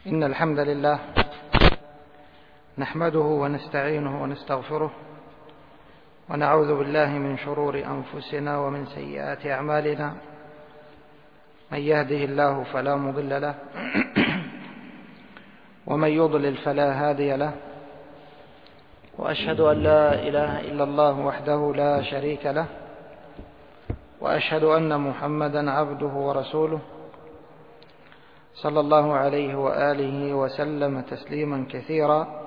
إن الحمد لله نحمده ونستعينه ونستغفره ونعوذ بالله من شرور أنفسنا ومن سيئات أعمالنا. من يهده الله فلا مضل له ومن يضلل فلا هادي له، وأشهد أن لا إله إلا الله وحده لا شريك له، وأشهد أن محمدا عبده ورسوله صلى الله عليه وآله وسلم تسليما كثيرا.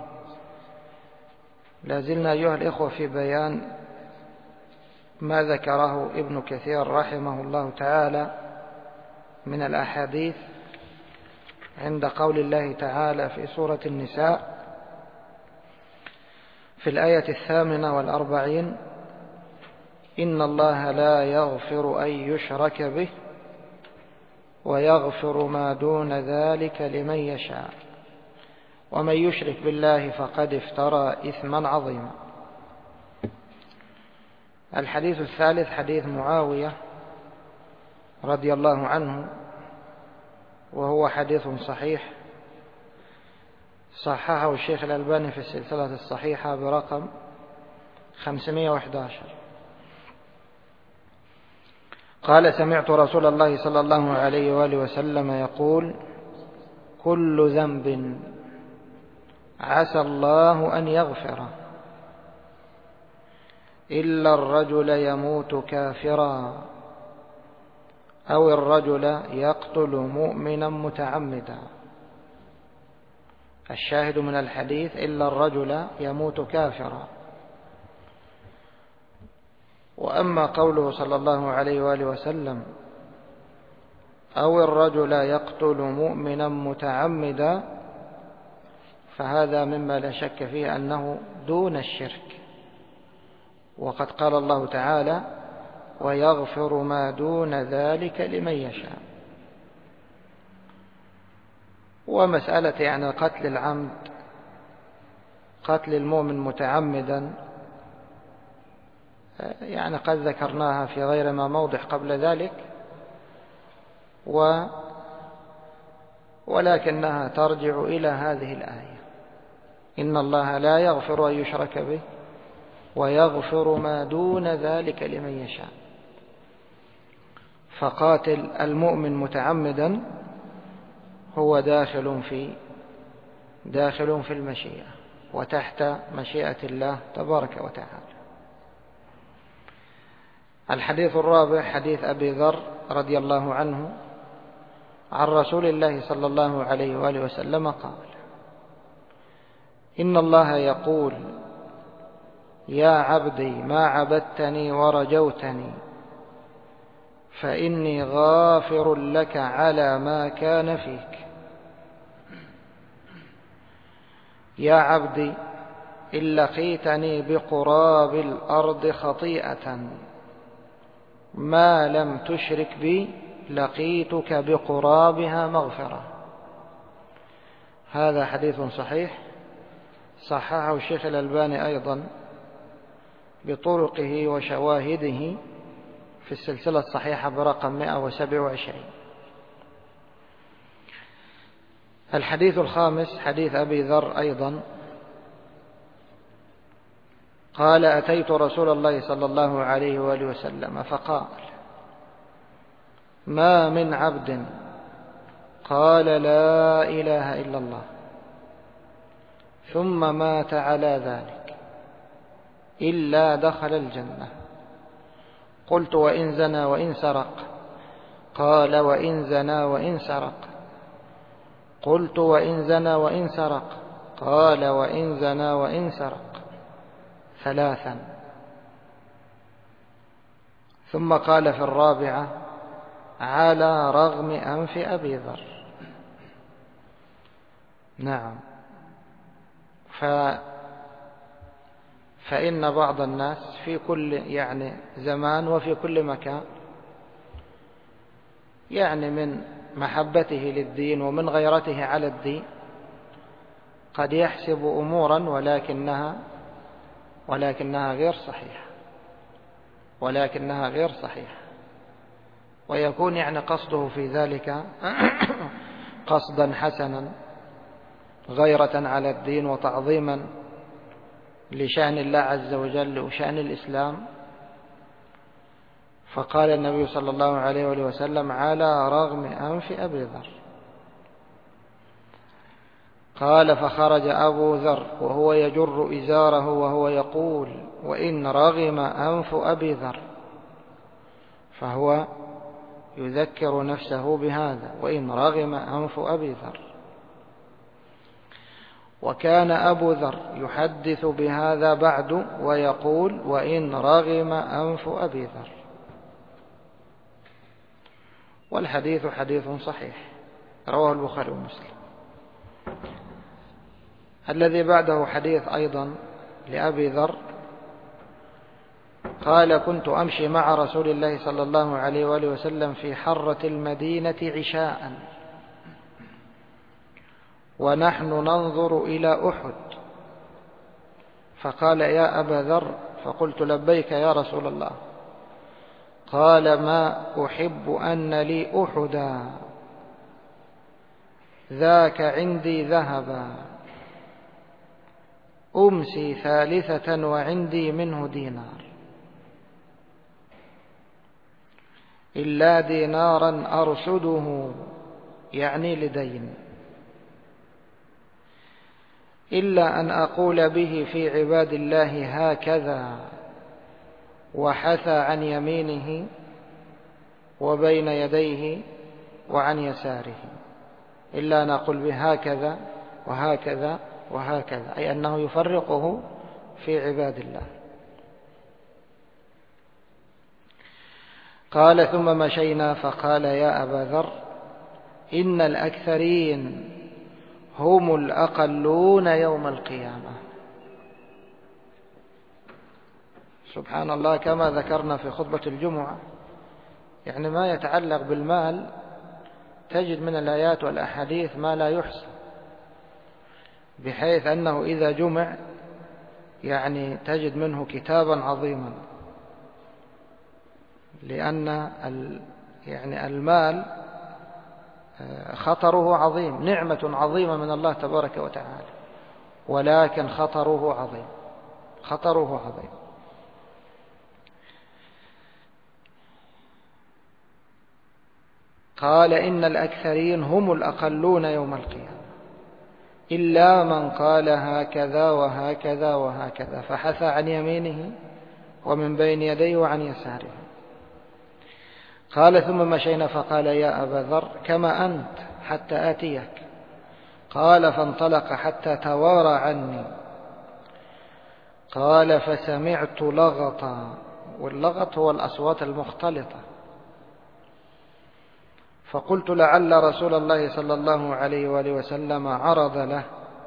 لازلنا أيها الإخوة في بيان ما ذكره ابن كثير رحمه الله تعالى من الأحاديث عند قول الله تعالى في سورة النساء في الآية 48: إن الله لا يغفر أن يشرك به ويغفر ما دون ذلك لمن يشاء ومن يشرك بالله فقد افترى إثما عظيما. الحديث الثالث حديث معاوية رضي الله عنه، وهو حديث صحيح صححه الشيخ الألباني في السلسلة الصحيحة برقم 511. قال: سمعت رسول الله صلى الله عليه وآله وسلم يقول: كل ذنب عسى الله أن يغفره إلا الرجل يموت كافرا أو الرجل يقتل مؤمنا متعمدا. الشاهد من الحديث: إلا الرجل يموت كافرا. وأما قوله صلى الله عليه وآله وسلم أو الرجل يقتل مؤمنا متعمدا، فهذا مما لا شك فيه أنه دون الشرك، وقد قال الله تعالى: ويغفر ما دون ذلك لمن يشاء. ومسألة يعني قتل العمد، قتل المؤمن متعمدا، يعني قد ذكرناها في غير ما موضع قبل ذلك، ولكنها ترجع إلى هذه الآية: إن الله لا يغفر أن يشرك به ويغفر ما دون ذلك لمن يشاء. فقاتل المؤمن متعمدا هو داخل في المشيئة وتحت مشيئة الله تبارك وتعالى. الحديث الرابع حديث أبي ذر رضي الله عنه عن رسول الله صلى الله عليه وآله وسلم قال: إن الله يقول: يا عبدي ما عبدتني ورجوتني فإني غافر لك على ما كان فيك. يا عبدي إن لقيتني بقراب الأرض خطيئة ما لم تشرك بي لقيتك بقرابها مغفرة. هذا حديث صحيح صححه الشيخ الألباني أيضا بطرقه وشواهده في السلسلة الصحيحة برقم 127. الحديث الخامس حديث أبي ذر أيضا قال: أتيت رسول الله صلى الله عليه وآله وسلم فقال: ما من عبد قال لا إله إلا الله ثم مات على ذلك إلا دخل الجنة. قلت: وإن زنى وإن سرق؟ قال: وإن زنى وإن سرق. قلت: وإن زنى وإن سرق؟ قال: وإن زنى وإن سرق. 3. ثم قال في الرابعة: على رغم أنف أبي ذر. نعم، فإن بعض الناس في كل زمان وفي كل مكان من محبته للدين ومن غيرته على الدين قد يحسب أمورا ولكنها غير صحيحة، ويكون قصده في ذلك قصدا حسنا غيرة على الدين وتعظيما لشأن الله عز وجل وشأن الإسلام. فقال النبي صلى الله عليه وسلم: على رغم أنف أبي ذر. قال: فخرج أبو ذر وهو يجر إزاره وهو يقول: وإن رغم أنف أبي ذر، فهو يذكر نفسه بهذا: وإن رغم أنف أبي ذر. وكان أبو ذر يحدث بهذا بعد ويقول: وإن رغم أنف أبي ذر. والحديث حديث صحيح رواه البخاري ومسلم. الذي بعده حديث أيضا لأبي ذر قال: كنت أمشي مع رسول الله صلى الله عليه وآله وسلم في حرة المدينة عشاء ونحن ننظر إلى أحد، فقال: يا أبا ذر. فقلت: لبيك يا رسول الله. قال: ما أحب أن لي أحدا، ذاك عندي ذهبا، أمسي ثالثة وعندي منه دينار، إلا دينارا أرشده، يعني لدين، إلا أن أقول به في عباد الله هكذا، وحثى عن يمينه وبين يديه وعن يساره، إلا أن أقول به هكذا وهكذا وهكذا، أي أنه يفرقه في عباد الله. قال: ثم مشينا فقال: يا أبا ذر، إن الأكثرين هم الأقلون يوم القيامة. سبحان الله، كما ذكرنا في خطبة الجمعة، يعني ما يتعلق بالمال تجد من الآيات والأحاديث ما لا يحصى، بحيث أنه إذا جمع يعني تجد منه كتابا عظيما، لأن يعني المال خطره عظيم، نعمة عظيمة من الله تبارك وتعالى، ولكن خطره عظيم، خطره عظيم. قال: إن الأكثرين هم الأقلون يوم القيامة، إلا من قال هكذا وهكذا وهكذا، فحثى عن يمينه ومن بين يديه وعن يساره. قال: ثم مشينا فقال: يا أبا ذر، كما أنت حتى آتيك. قال: فانطلق حتى توارى عني. قال: فسمعت لغطا، واللغط هو الأصوات المختلطة، فقلت: لعل رسول الله صلى الله عليه وآله وسلم عرض له.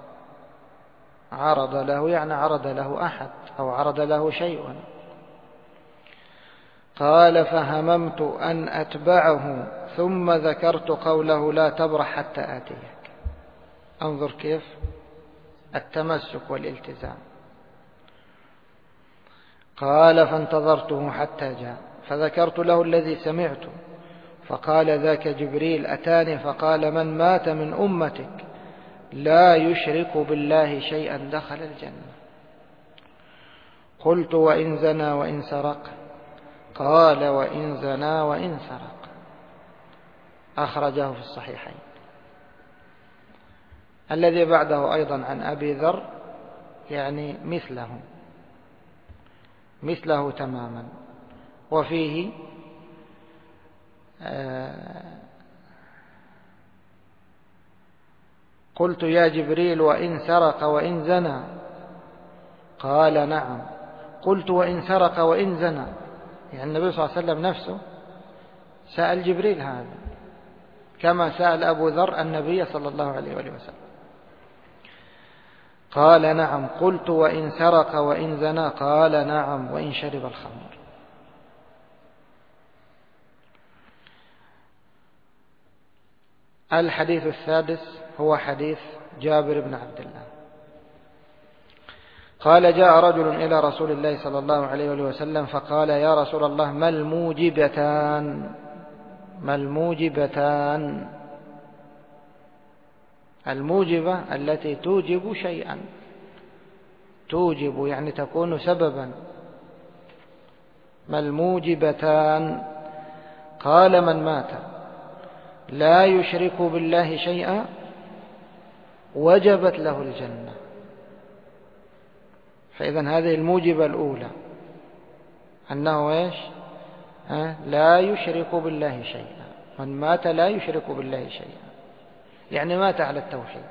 عرض له يعني عرض له أحد أو عرض له شيء. قال: فهممت أن أتبعه، ثم ذكرت قوله: لا تبرح حتى آتيك. انظر كيف التمسك والالتزام. قال: فانتظرته حتى جاء، فذكرت له الذي سمعته، فقال: ذاك جبريل أتاني فقال: من مات من أمتك لا يشرك بالله شيئا دخل الجنة. قلت: وإن زنى وإن سرق؟ قال: وإن زنى وإن سرق. أخرجه في الصحيحين. الذي بعده أيضا عن أبي ذر يعني مثله تماما، وفيه قلت: يا جبريل، وإن سرق وإن زنى؟ قال: نعم. قلت: وإن سرق وإن زنى؟ يعني النبي صلى الله عليه وسلم نفسه سأل جبريل هذا، كما سأل أبو ذر النبي صلى الله عليه وسلم. قال: نعم. قلت: وإن سرق وإن زنى؟ قال: نعم، وإن شرب الخمر. الحديث السادس هو حديث جابر بن عبد الله. قال: جاء رجل إلى رسول الله صلى الله عليه وسلم فقال: يا رسول الله، ما الموجبتان؟ الموجبة التي توجب شيئا، توجب يعني تكون سببا. ما الموجبتان؟ قال: من مات لا يشرك بالله شيئا وجبت له الجنة. فإذا هذه الموجبة الأولى، أنه إيش؟ لا يشرك بالله شيئا. من مات لا يشرك بالله شيئا يعني مات على التوحيد.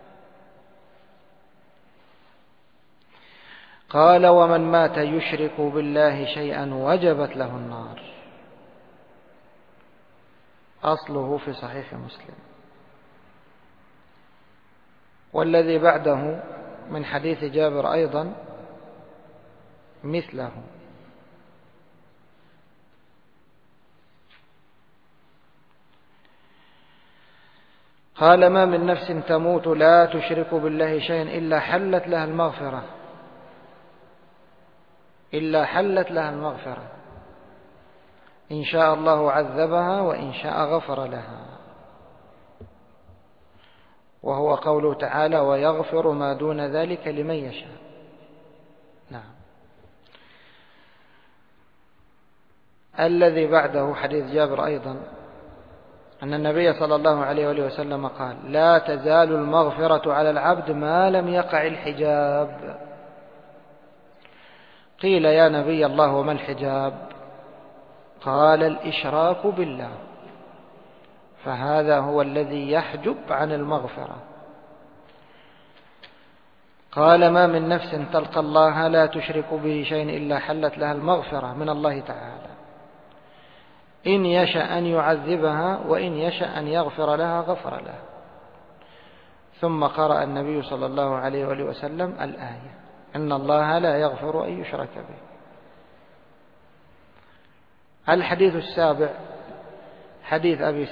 قال: ومن مات يشرك بالله شيئا وجبت له النار. أصله في صحيح مسلم. والذي بعده من حديث جابر أيضا مثله. قال: ما من نفس تموت لا تشرك بالله شيئا إلا حلت لها المغفرة، إلا حلت لها المغفرة. إن شاء الله عذبها وإن شاء غفر لها. وهو قوله تعالى: ويغفر ما دون ذلك لمن يشاء. نعم. الذي بعده حديث جابر أيضا أن النبي صلى الله عليه وآله وسلم قال: لا تزال المغفرة على العبد ما لم يقع الحجاب. قيل: يا نبي الله وما الحجاب؟ قال: الإشراك بالله، فهذا هو الذي يحجب عن المغفرة. قال: ما من نفس تلقى الله لا تشرك به شيئا إلا حلت لها المغفرة من الله تعالى، إن يشأ أن يعذبها وإن يشأ أن يغفر لها غفر لها. ثم قرأ النبي صلى الله عليه وآله وسلم الآية: إن الله لا يغفر أن يشرك به. الحديث السابع حديث أبي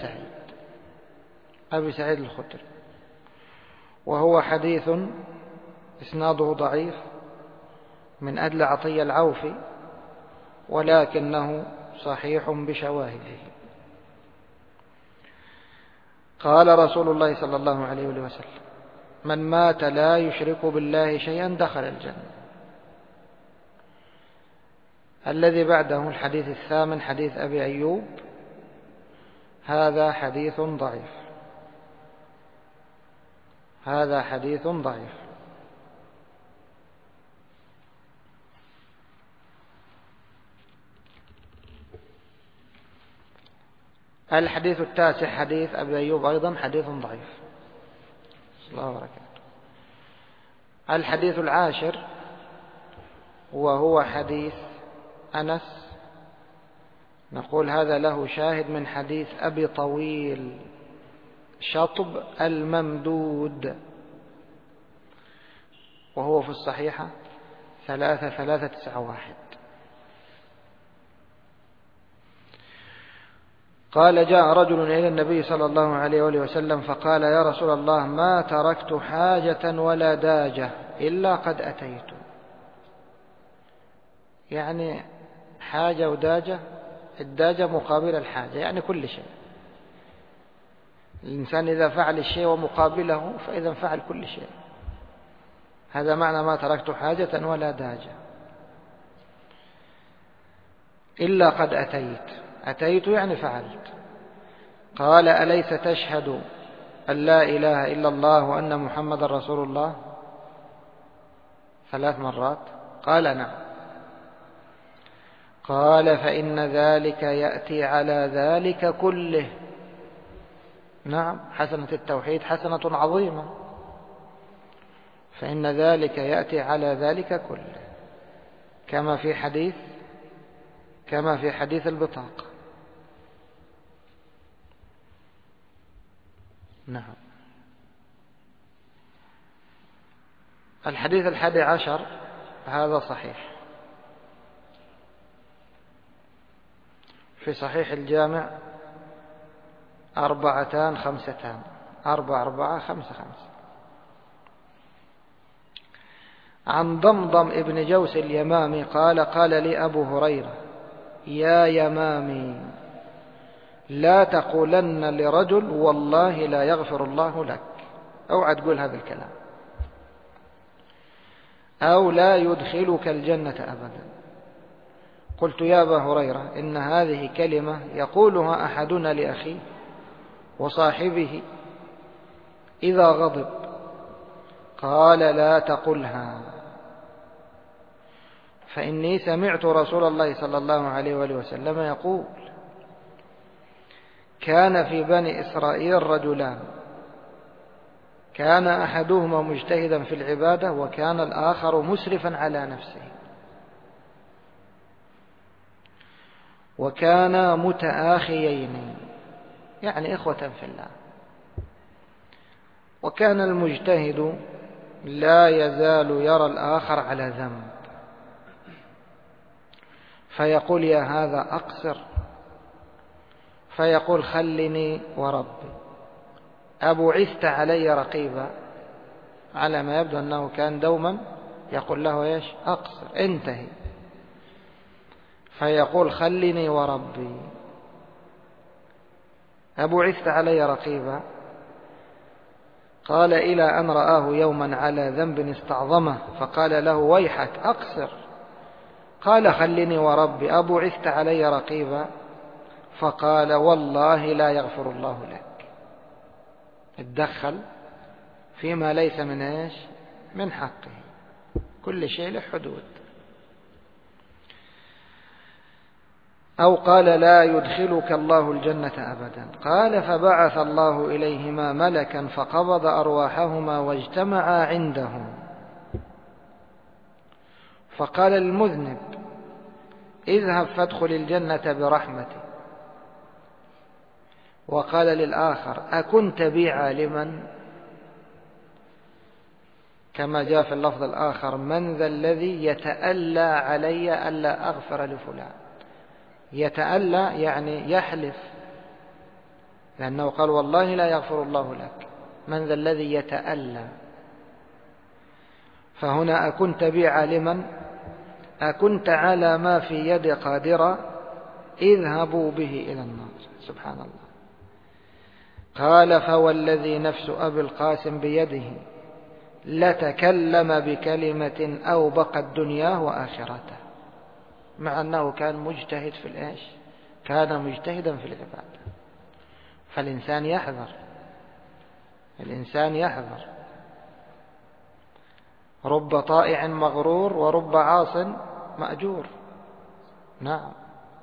سعيد الخدري، وهو حديث إسناده ضعيف من أجل عطية العوفي، ولكنه صحيح بشواهده. قال رسول الله صلى الله عليه وسلم: من مات لا يشرك بالله شيئا دخل الجنة. الذي بعده الحديث الثامن حديث أبي أيوب، هذا حديث ضعيف. هذا حديث ضعيف. الحديث التاسع حديث أبي أيوب أيضا حديث ضعيف. الله وبركاته. الحديث العاشر وهو حديث أنس، نقول هذا له شاهد من حديث أبي طويل شطب الممدود، وهو في الصحيحة 3391. قال: جاء رجل إلى النبي صلى الله عليه وآله وسلم فقال: يا رسول الله، ما تركت حاجة ولا داجة إلا قد أتيت. يعني حاجة وداجة، الداجة مقابل الحاجة، يعني كل شيء. الإنسان إذا فعل الشيء ومقابله فإذا فعل كل شيء. هذا معنى ما تركت حاجة ولا داجة إلا قد أتيت. أتيت يعني فعلت. قال: أليس تشهد أن لا إله إلا الله وأن محمد رسول الله؟ 3 مرات. قال: نعم. قال: فإن ذلك يأتي على ذلك كله. نعم، حسنة التوحيد حسنة عظيمة. فإن ذلك يأتي على ذلك كله، كما في حديث البطاقة. نعم. الحديث 11 هذا صحيح في صحيح الجامع 4-5-4-4-5-5 عن ضمضم ابن جوس اليمامي قال: قال لي أبو هريرة: يا يمامي، لا تقولن لرجل والله لا يغفر الله لك. اوعى تقول هذا الكلام. أو لا يدخلك الجنة أبدا. قلت يا أبا هريرة إن هذه كلمة يقولها أحدنا لأخيه وصاحبه إذا غضب. قال لا تقلها، فإني سمعت رسول الله صلى الله عليه وآله وسلم يقول: كان في بني إسرائيل رجلان، كان أحدهما مجتهدا في العبادة وكان الآخر مسرفا على نفسه، وكانا متآخيين يعني إخوة في الله. وكان المجتهد لا يزال يرى الآخر على ذنب، فيقول يا هذا أقصر، فيقول خلني وربي، أبعثت علي رقيبا. على ما يبدو أنه كان دوما يقول له إيش؟ أقصر، انتهي. فيقول خلني وربي، أبعثت علي رقيبا. قال إلى أن رآه يوما على ذنب استعظمه فقال له ويحك أقصر. قال خلني وربي، أبعثت علي رقيبا. فقال والله لا يغفر الله لك. اتدخل فيما ليس من إيش؟ من حقه. كل شيء له حدود. أو قال لا يدخلك الله الجنة أبدا. قال فبعث الله إليهما ملكا فقبض أرواحهما واجتمعا عندهم، فقال المذنب اذهب فادخل الجنة برحمتي. وقال للآخر أكنت بي عالما؟ كما جاء في اللفظ الآخر من ذا الذي يتألى علي ألا أغفر لفلان. يتألى يعني يحلف، لأنه قال والله لا يغفر الله لك. من ذا الذي يتألى؟ فهنا أكنت بي عالما، أكنت على ما في يد قادرا، اذهبوا به إلى النار. سبحان الله. قال فوالذي نفس أبي القاسم بيده لتكلم بكلمة أوبقت دنياه وآخرته. مع أنه كان مجتهد في الإيش؟ كان مجتهدا في العبادة. فالإنسان يحذر، الإنسان يحذر. رب طائع مغرور ورب عاص مأجور. نعم.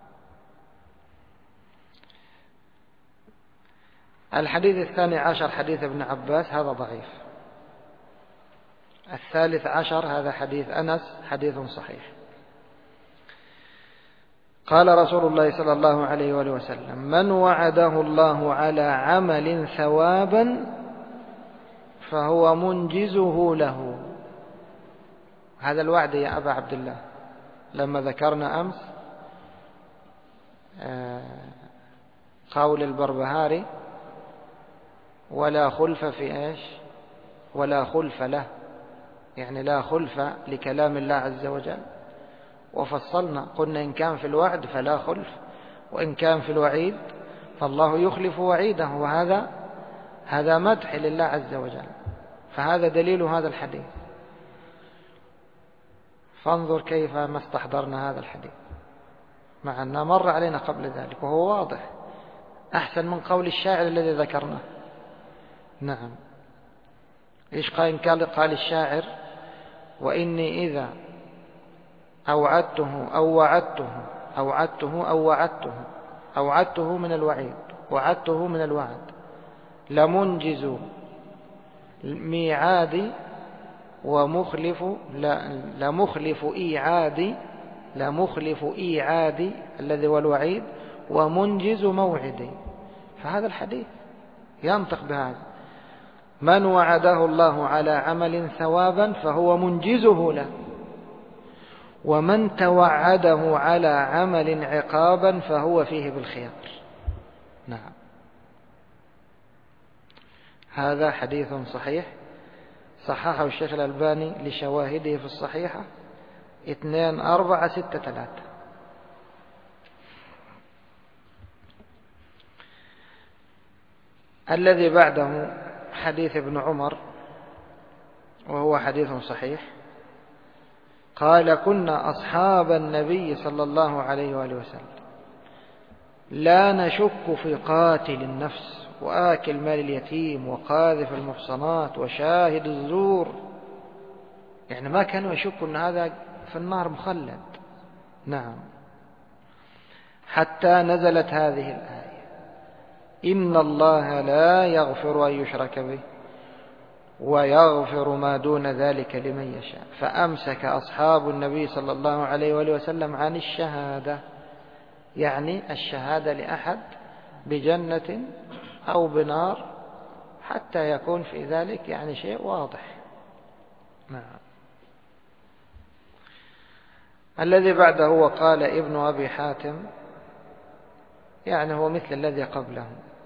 الحديث 12 حديث ابن عباس، هذا ضعيف. 13 هذا حديث أنس، حديث صحيح. قال رسول الله صلى الله عليه وآله وسلم من وعده الله على عمل ثوابا فهو منجزه له. هذا الوعد يا أبا عبد الله لما ذكرنا أمس قول البربهاري ولا خلف في إيش؟ ولا خلف له، يعني لا خلف لكلام الله عز وجل. وفصلنا قلنا إن كان في الوعد فلا خلف، وإن كان في الوعيد فالله يخلف وعيده، وهذا مدح لله عز وجل. فهذا دليل هذا الحديث. فانظر كيف ما استحضرنا هذا الحديث مع أنه مر علينا قبل ذلك وهو واضح، أحسن من قول الشاعر الذي ذكرناه. نعم. إيش قال الشاعر؟ وإني إذا أوعدته أوعدته من الوعيد، وعدته من الوعد، لمنجز ميعادي لمخلف إيعادي الذي هو الوعيد، ومنجز موعدي. فهذا الحديث ينطق بهذا. من وعده الله على عمل ثوابا فهو منجزه له، ومن توعده على عمل عقابا فهو فيه بالخيار. نعم. هذا حديث صحيح صححه الشيخ الألباني لشواهده في الصحيحة 2463. الذي بعده حديث ابن عمر وهو حديث صحيح. قال: كنا أصحاب النبي صلى الله عليه وآله وسلم لا نشك في قاتل النفس وآكل مال اليتيم وقاذف المحصنات وشاهد الزور. يعني ما كانوا يشكوا أن هذا في النار مخلد. نعم. حتى نزلت هذه الآية: إن الله لا يغفر أن يشرك به ويغفر ما دون ذلك لمن يشاء. فأمسك أصحاب النبي صلى الله عليه وآله وسلم عن الشهادة، يعني الشهادة لأحد بجنة أو بنار، حتى يكون في ذلك يعني شيء واضح. نعم. الذي بعده وقال ابن أبي حاتم، يعني هو مثل الذي قبله.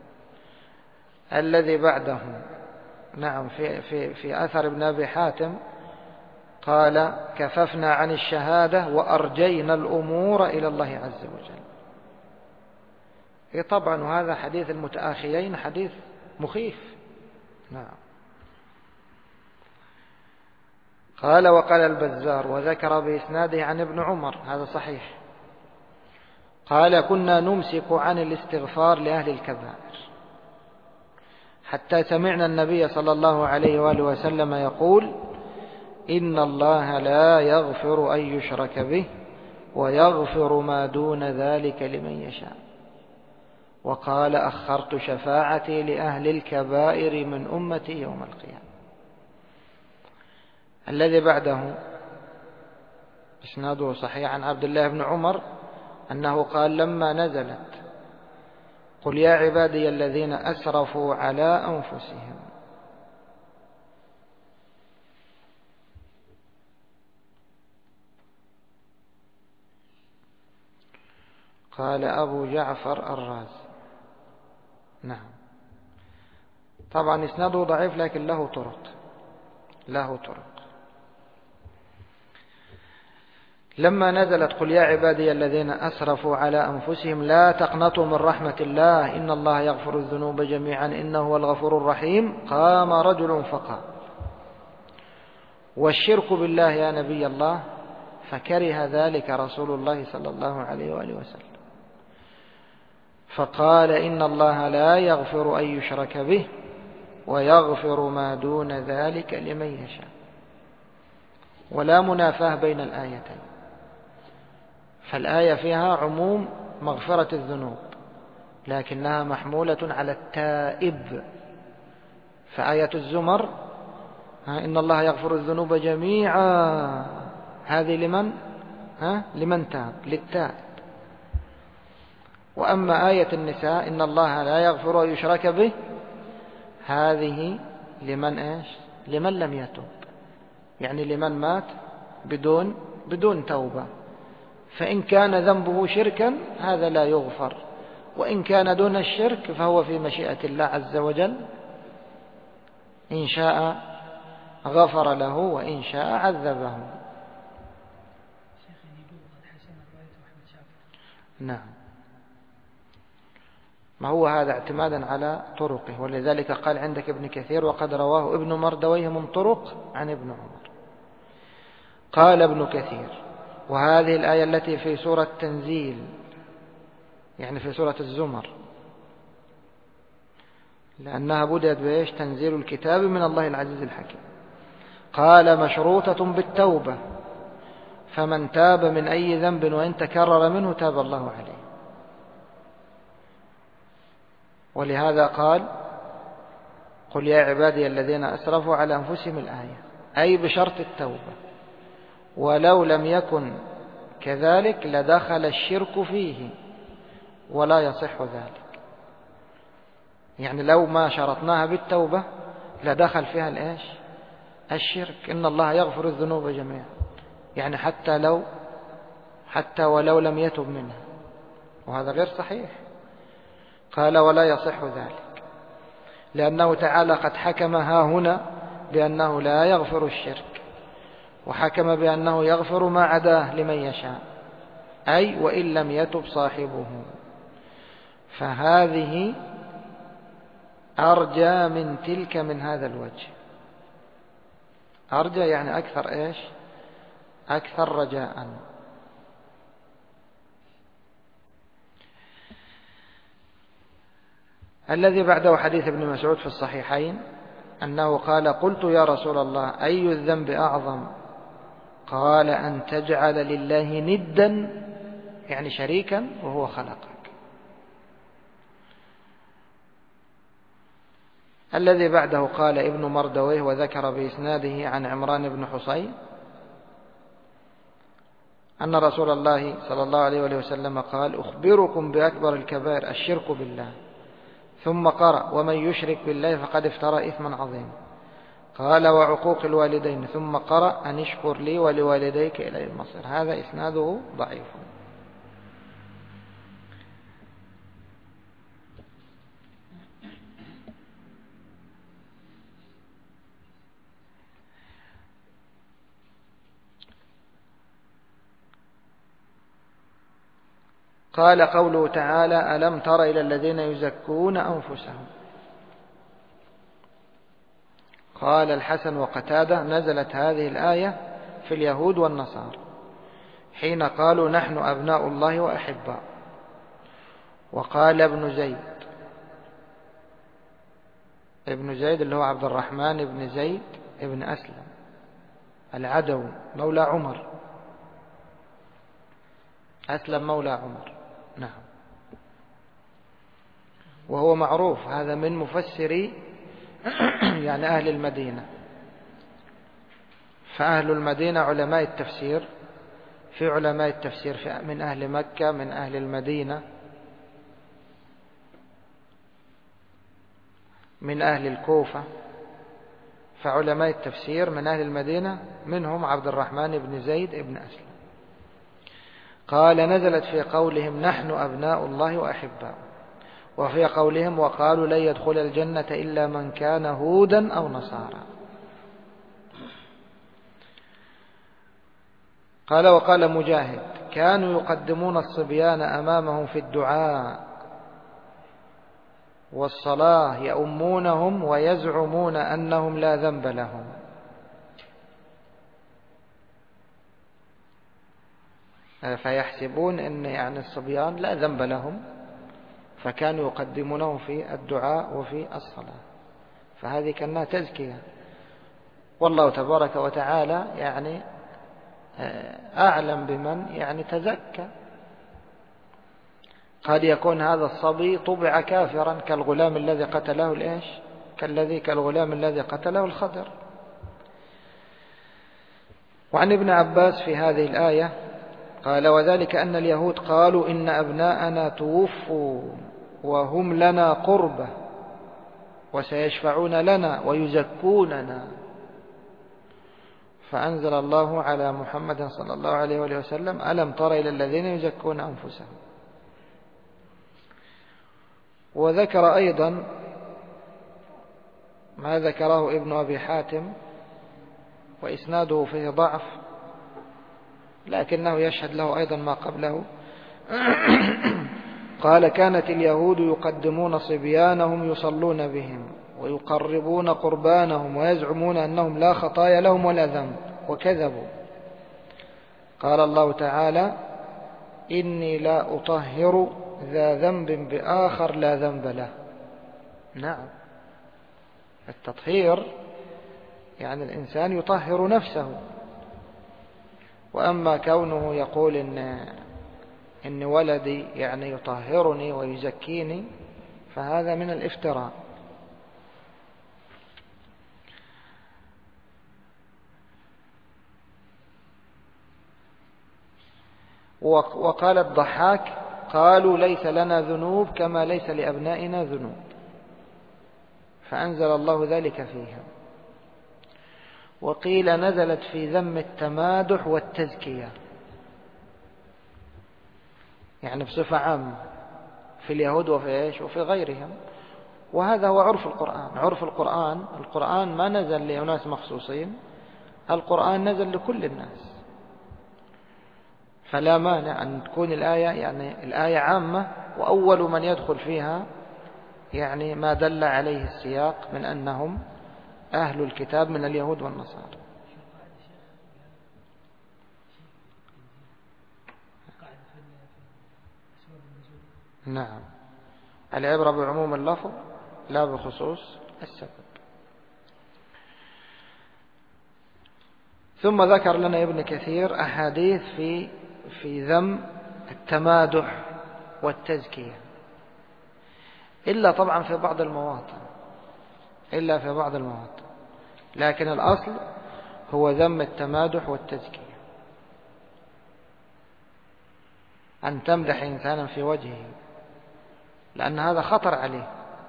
الذي بعده نعم في أثر ابن أبي حاتم قال: كففنا عن الشهادة وأرجينا الأمور إلى الله عز وجل. طبعا وهذا حديث المتآخيين حديث مخيف. نعم. قال: وقال البزار وذكر بإسناده عن ابن عمر، هذا صحيح. قال: كنا نمسك عن الاستغفار لأهل الكبائر حتى سمعنا النبي صلى الله عليه وآله وسلم يقول: إن الله لا يغفر أن يشرك به ويغفر ما دون ذلك لمن يشاء. وقال: أخرت شفاعتي لأهل الكبائر من أمتي يوم القيامة. الذي بعده إسناده صحيح عن عبد الله بن عمر أنه قال: لما نزلت قل يا عبادي الذين أسرفوا على أنفسهم قال أبو جعفر الرازي. نعم. طبعا إسناده ضعيف لكن له طرق. لما نزلت قل يا عبادي الذين أسرفوا على أنفسهم لا تقنطوا من رحمة الله إن الله يغفر الذنوب جميعا إنه هو الغفور الرحيم، قام رجل فقال: والشرك بالله يا نبي الله؟ فكره ذلك رسول الله صلى الله عليه وآله وسلم، فقال: إن الله لا يغفر أن يشرك به ويغفر ما دون ذلك لمن يشاء. ولا منافاة بين الآيتين، فالآية فيها عموم مغفرة الذنوب لكنها محمولة على التائب. فآية الزمر إن الله يغفر الذنوب جميعا، هذه لمن تاب، للتائب. وأما آية النساء إن الله لا يغفر أن يشرك به، هذه لمن لم يتوب، يعني لمن مات بدون توبة. فإن كان ذنبه شركا هذا لا يغفر، وإن كان دون الشرك فهو في مشيئة الله عز وجل، إن شاء غفر له وإن شاء عذبه. نعم. ما هو هذا اعتمادا على طرقه، ولذلك قال عندك ابن كثير وقد رواه ابن مردويه من طرق عن ابن عمر. قال ابن كثير: وهذه الآية التي في سورة تنزيل، يعني في سورة الزمر، لأنها بدأت بإيش؟ تنزيل الكتاب من الله العزيز الحكيم. قال: مشروطة بالتوبة، فمن تاب من أي ذنب وإن تكرر منه تاب الله عليه. ولهذا قال: قل يا عبادي الذين أسرفوا على أنفسهم الآية، أي بشرط التوبة، ولو لم يكن كذلك لدخل الشرك فيه ولا يصح ذلك. يعني لو ما شرطناها بالتوبة لدخل فيها الشرك. إن الله يغفر الذنوب جميعا، يعني حتى ولو لم يتب منها، وهذا غير صحيح. قال: ولا يصح ذلك، لأنه تعالى قد حكم هنا بأنه لا يغفر الشرك، وحكم بأنه يغفر ما عداه لمن يشاء، أي وإن لم يتب صاحبه. فهذه أرجى من تلك من هذا الوجه. أرجى يعني أكثر إيش؟ أكثر رجاء. الذي بعده حديث ابن مسعود في الصحيحين أنه قال: قلت يا رسول الله أي الذنب أعظم؟ قال: أن تجعل لله ندا يعني شريكا وهو خلقك. الذي بعده قال ابن مردويه وذكر بإسناده عن عمران بن حصين أن رسول الله صلى الله عليه وسلم قال: أخبركم بأكبر الكبائر الشرك بالله، ثم قرأ: ومن يشرك بالله فقد افترى إثما عظيما. قال: وعقوق الوالدين، ثم قرأ: أن اشكر لي ولوالديك إلى المصير. هذا إسناده ضعيف. قال قوله تعالى: ألم تر إلى الذين يزكون أنفسهم. قال الحسن وقتادة: نزلت هذه الآية في اليهود والنصارى حين قالوا: نحن أبناء الله وأحباء. وقال ابن زيد اللي هو عبد الرحمن بن زيد ابن أسلم العدوي مولى عمر، أسلم مولى عمر، نعم، وهو معروف هذا من مفسري يعني أهل المدينة. فأهل المدينة علماء التفسير، في علماء التفسير من أهل مكة، من أهل المدينة، من أهل الكوفة. فعلماء التفسير من أهل المدينة منهم عبد الرحمن بن زيد بن أسلم. قال: نزلت في قولهم: نحن أبناء الله وأحباء. وفي قولهم: وقالوا لن يدخل الجنة إلا من كان هودا أو نصارى. قال: وقال مجاهد: كانوا يقدمون الصبيان أمامهم في الدعاء والصلاة، يؤمونهم ويزعمون أنهم لا ذنب لهم. فيحسبون أن يعني الصبيان لا ذنب لهم، فكانوا يقدمونهم في الدعاء وفي الصلاة. فهذه كانها تزكية، والله تبارك وتعالى يعني أعلم بمن يعني تزكى. قد يكون هذا الصبي طبع كافرا كالغلام الذي قتله الإيش؟ كالغلام الذي قتله الخضر. وعن ابن عباس في هذه الآية قال: وذلك أن اليهود قالوا: إن أبناءنا توفوا وهم لنا قربة وسيشفعون لنا ويزكوننا. فأنزل الله على محمد صلى الله عليه وسلم: ألم تر إلى الذين يزكون أنفسهم. وذكر أيضا ما ذكره ابن أبي حاتم وإسناده فيه ضعف، لكنه يشهد له أيضا ما قبله. قال: كانت اليهود يقدمون صبيانهم يصلون بهم ويقربون قربانهم ويزعمون أنهم لا خطايا لهم ولا ذنب، وكذبوا. قال الله تعالى: إني لا أطهر ذا ذنب بآخر لا ذنب له. نعم، التطهير يعني الإنسان يطهر نفسه. وأما كونه يقول إن ولدي يعني يطهرني ويزكيني، فهذا من الافتراء. وقال الضحاك: قالوا ليس لنا ذنوب كما ليس لأبنائنا ذنوب، فأنزل الله ذلك فيها. وقيل نزلت في ذم التمادح والتزكية، يعني بصفة عامة في اليهود وفي غيرهم. وهذا هو عرف القرآن. عرف القرآن ما نزل لأناس مخصوصين، القرآن نزل لكل الناس. فلا مانع أن تكون الآية يعني الآية عامة، وأول من يدخل فيها يعني ما دل عليه السياق من أنهم أهل الكتاب من اليهود والنصارى. نعم، العبرة بعموم اللفظ لا بخصوص السبب. ثم ذكر لنا ابن كثير أحاديث في ذم التمادح والتزكية، إلا طبعا في بعض المواطن، لكن الأصل هو ذم التمادح والتزكية، أن تمدح إنسانا في وجهه، لأن هذا خطر عليه.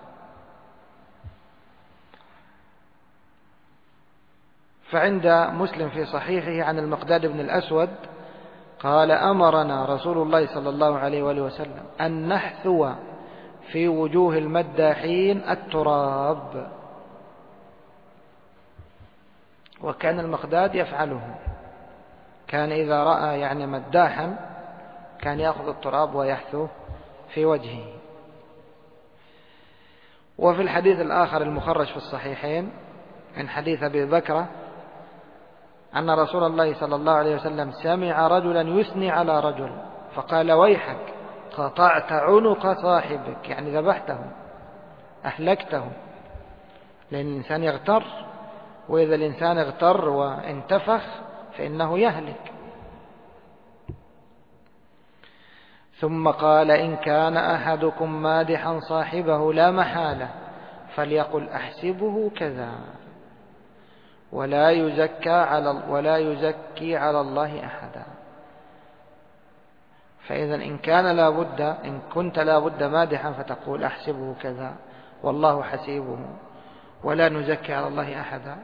فعند مسلم في صحيحه عن المقداد بن الأسود قال: أمرنا رسول الله صلى الله عليه وآله وسلم أن نحثو في وجوه المداحين التراب. وكان المقداد يفعله، كان إذا رأى يعني مداحا كان يأخذ التراب ويحثوه في وجهه. وفي الحديث الآخر المخرج في الصحيحين من حديث أبي بكرة أن رسول الله صلى الله عليه وسلم سمع رجلا يثني على رجل فقال: ويحك، قطعت عنق صاحبك، يعني ذبحته، أهلكته. لأن الإنسان يغتر، وإذا الإنسان اغتر وانتفخ فإنه يهلك. ثم قال: إن كان أحدكم مادحا صاحبه لا محالة فليقل أحسبه كذا، ولا يزكي على الله أحدا. فإذا إن كنت لابد مادحا فتقول أحسبه كذا والله حسيبه ولا نزكي على الله أحدا.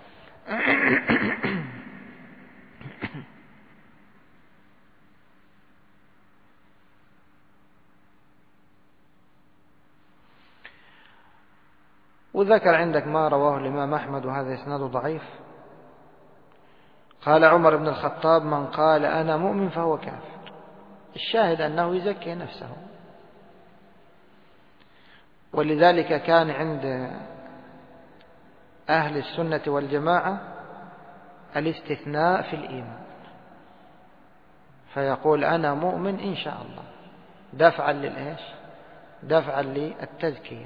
وذكر عندك ما رواه الإمام أحمد وهذا إسناده ضعيف. قال عمر بن الخطاب: من قال أنا مؤمن فهو كافر. الشاهد أنه يزكي نفسه. ولذلك كان عند أهل السنة والجماعة الاستثناء في الإيمان، فيقول أنا مؤمن إن شاء الله، دفعا للإيش؟ دفعا للتزكية.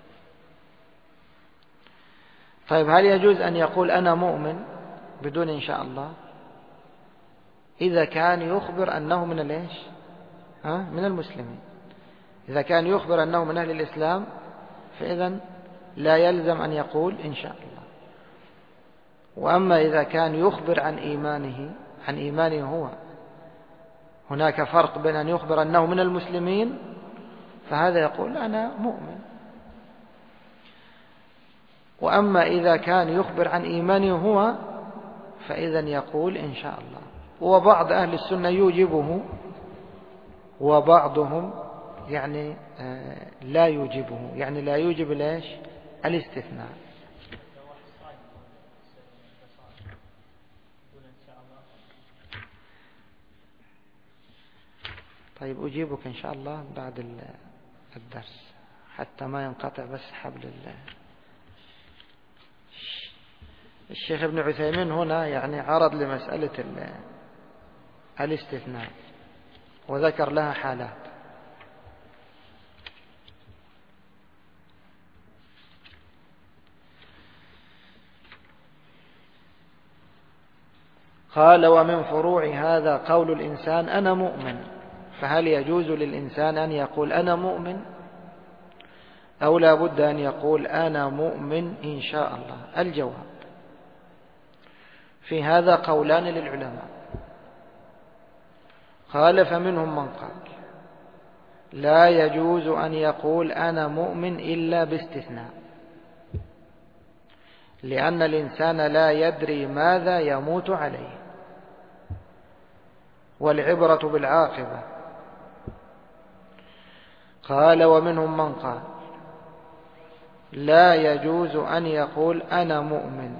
طيب، هل يجوز أن يقول أنا مؤمن بدون إن شاء الله؟ إذا كان يخبر أنه من الإيش؟ من المسلمين. إذا كان يخبر أنه من أهل الإسلام فإذن لا يلزم أن يقول إن شاء الله. وأما إذا كان يخبر عن إيمانه هو، هناك فرق بين أن يخبر أنه من المسلمين فهذا يقول أنا مؤمن، وأما إذا كان يخبر عن إيمانه هو فإذن يقول إن شاء الله. وبعض أهل السنة يوجبه وبعضهم يعني لا يوجبه، يعني لا يوجب ليش الاستثناء. طيب، أجيبك إن شاء الله بعد الدرس حتى ما ينقطع بس حبل الله. الشيخ ابن عثيمين هنا يعني عرض لمسألة الاستثناء وذكر لها حالات. قال: ومن فروع هذا قول الإنسان أنا مؤمن. فهل يجوز للإنسان أن يقول أنا مؤمن، أو لا بد أن يقول أنا مؤمن إن شاء الله؟ الجواب: في هذا قولان للعلماء. قال: فمنهم من قال لا يجوز أن يقول أنا مؤمن إلا باستثناء، لأن الإنسان لا يدري ماذا يموت عليه، والعبرة بالعاقبة. قال: ومنهم من قال لا يجوز أن يقول أنا مؤمن،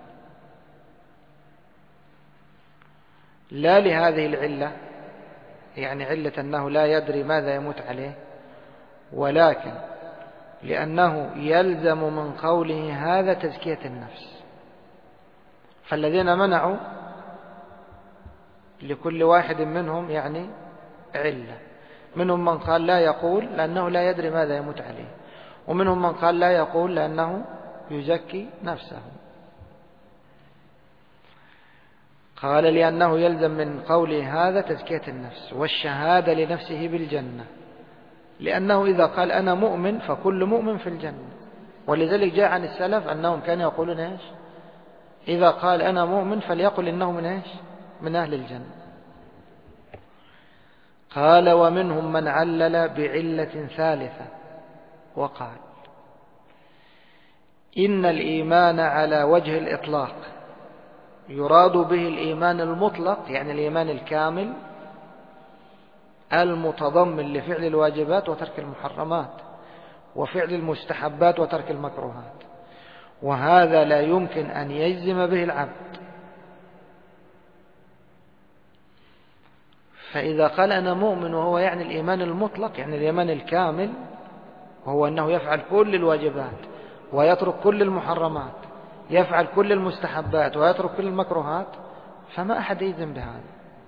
لا لهذه العلة، يعني علة أنه لا يدري ماذا يموت عليه، ولكن لأنه يلزم من قوله هذا تزكية النفس. فالذين منعوا لكل واحد منهم يعني علة. منهم من قال لا يقول لأنه لا يدري ماذا يموت عليه، ومنهم من قال لا يقول لأنه يزكي نفسه. قال لأنه يلزم من قوله هذا تزكية النفس والشهادة لنفسه بالجنة، لأنه إذا قال أنا مؤمن فكل مؤمن في الجنة. ولذلك جاء عن السلف أنهم كانوا يقولون إيش؟ إذا قال أنا مؤمن فليقل إنه من إيش؟ من أهل الجنة. قال ومنهم من علل بعلة ثالثة وقال إن الإيمان على وجه الإطلاق يراد به الإيمان المطلق، يعني الإيمان الكامل المتضمن لفعل الواجبات وترك المحرمات وفعل المستحبات وترك المكروهات، وهذا لا يمكن أن يجزم به العبد. فإذا قال أنا مؤمن وهو يعني الإيمان المطلق، يعني الإيمان الكامل، وهو أنه يفعل كل الواجبات ويترك كل المحرمات، يفعل كل المستحبات ويترك كل المكروهات، فما أحد يجزم بهذا.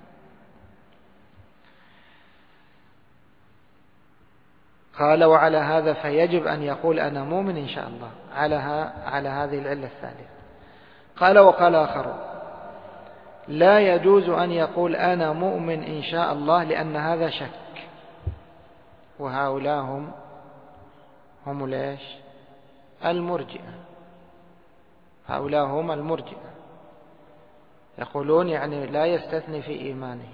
قال وعلى هذا فيجب أن يقول أنا مؤمن إن شاء الله على هذه العلة الثالثة. قال وقال آخر لا يجوز أن يقول أنا مؤمن إن شاء الله لأن هذا شك. وهؤلاء هم ليش؟ المرجئة. هؤلاء هم المرجئة، يقولون يعني لا يستثني في إيمانه،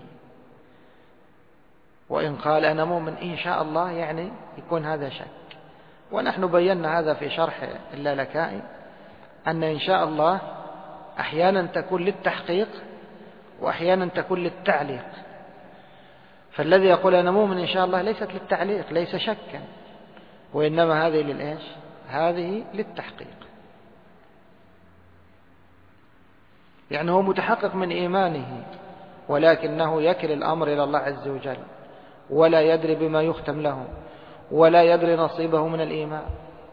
وإن قال أنا مؤمن إن شاء الله يعني يكون هذا شك. ونحن بينا هذا في شرح اللالكائي أن إن شاء الله أحيانا تكون للتحقيق وأحيانا تكون للتعليق. فالذي يقول أنا مؤمن إن شاء الله ليست للتعليق، ليس شكا، وإنما هذه للإيش؟ هذه للتحقيق. يعني هو متحقق من إيمانه، ولكنه يكل الأمر إلى الله عز وجل، ولا يدري بما يختم له، ولا يدري نصيبه من الإيمان.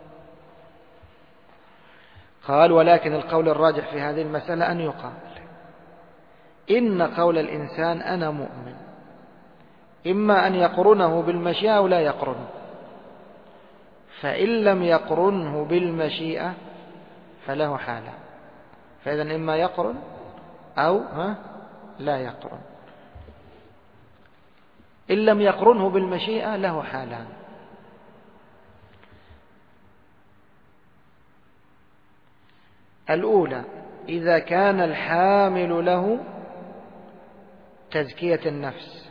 قال ولكن القول الراجح في هذه المسألة أن يقال إن قول الإنسان أنا مؤمن إما أن يقرنه بالمشيئة أو لا يقرنه، فإن لم يقرنه بالمشيئة فله حالة. فإذا إما يقرن أو لا يقرن. إن لم يقرنه بالمشيئة له حالان. الأولى إذا كان الحامل له تزكية النفس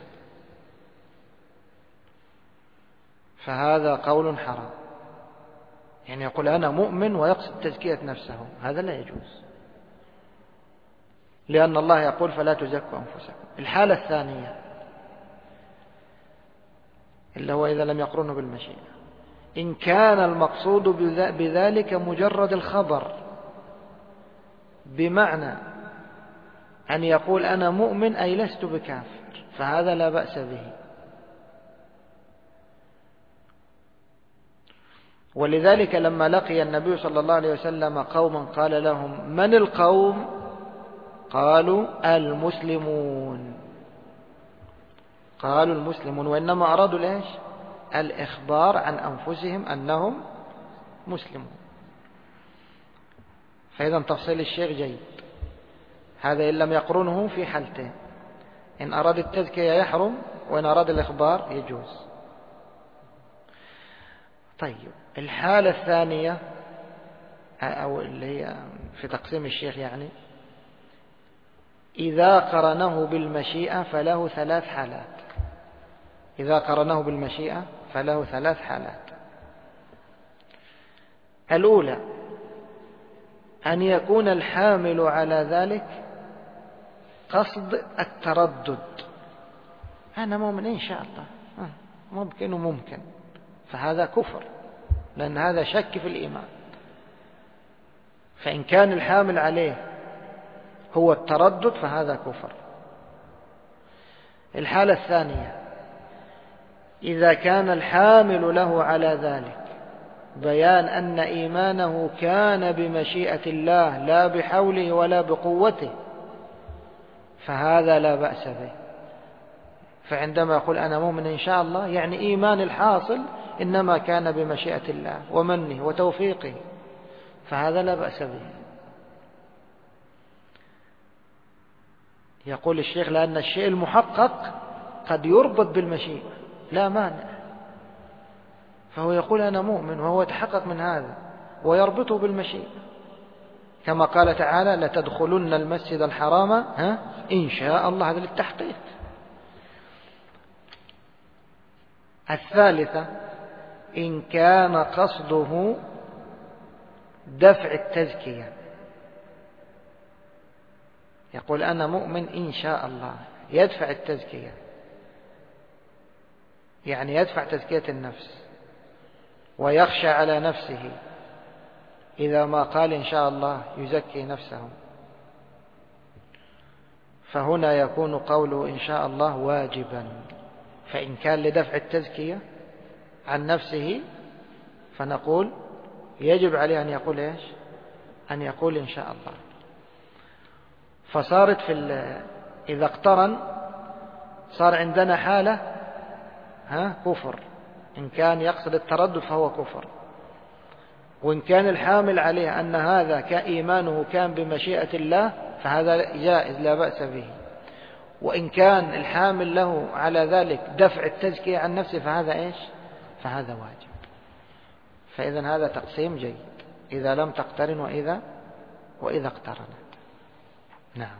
فهذا قول حرام، يعني يقول أنا مؤمن ويقصد تزكية نفسه، هذا لا يجوز، لأن الله يقول فلا تزكوا أنفسكم. الحالة الثانية اللي هو إذا لم يقرنه بالمشيئة، إن كان المقصود بذلك مجرد الخبر، بمعنى أن يقول أنا مؤمن أي لست بكافر، فهذا لا بأس به. ولذلك لما لقي النبي صلى الله عليه وسلم قوما قال لهم من القوم؟ قالوا المسلمون. قالوا المسلمون، وإنما أرادوا ليش؟ الإخبار عن أنفسهم أنهم مسلمون. فإذا تفصيل الشيخ جيد. هذا إن لم يقرنه في حالتين، إن أراد التزكية يحرم، وإن أراد الإخبار يجوز. طيب الحالة الثانية أو اللي هي في تقسيم الشيخ، يعني إذا قرنه بالمشيئة فله ثلاث حالات. إذا قرنه بالمشيئة فله ثلاث حالات. الأولى أن يكون الحامل على ذلك قصد التردد، أنا مؤمن إن شاء الله، ممكن وممكن، فهذا كفر، لأن هذا شك في الإيمان. فإن كان الحامل عليه هو التردد فهذا كفر. الحالة الثانية إذا كان الحامل له على ذلك بيان أن إيمانه كان بمشيئة الله لا بحوله ولا بقوته، فهذا لا بأس به. فعندما يقول أنا مؤمن إن شاء الله، يعني إيمان الحاصل إنما كان بمشيئة الله ومنه وتوفيقه، فهذا لا بأس به. يقول الشيخ لأن الشيء المحقق قد يربط بالمشيئة لا مانع، فهو يقول أنا مؤمن وهو يتحقق من هذا ويربطه بالمشيئة، كما قال تعالى لتدخلن المسجد الحرام إن شاء الله، هذا للتحقيق. الثالثة إن كان قصده دفع التزكية، يقول أنا مؤمن إن شاء الله، يدفع التزكية، يعني يدفع تزكية النفس ويخشى على نفسه إذا ما قال إن شاء الله يزكي نفسه، فهنا يكون قوله إن شاء الله واجبا. فإن كان لدفع التزكية عن نفسه فنقول يجب عليه أن يقول إيش؟ أن يقول إن شاء الله. فصارت إذا اقترن صار عندنا حالة كفر، إن كان يقصد التردد فهو كفر، وإن كان الحامل عليه أن هذا كإيمانه كان بمشيئة الله فهذا جائز لا بأس به، وإن كان الحامل له على ذلك دفع التزكية عن نفسه فهذا إيش؟ فهذا واجب. فإذا هذا تقسيم جيد إذا لم تقترن وإذا اقترنت. نعم.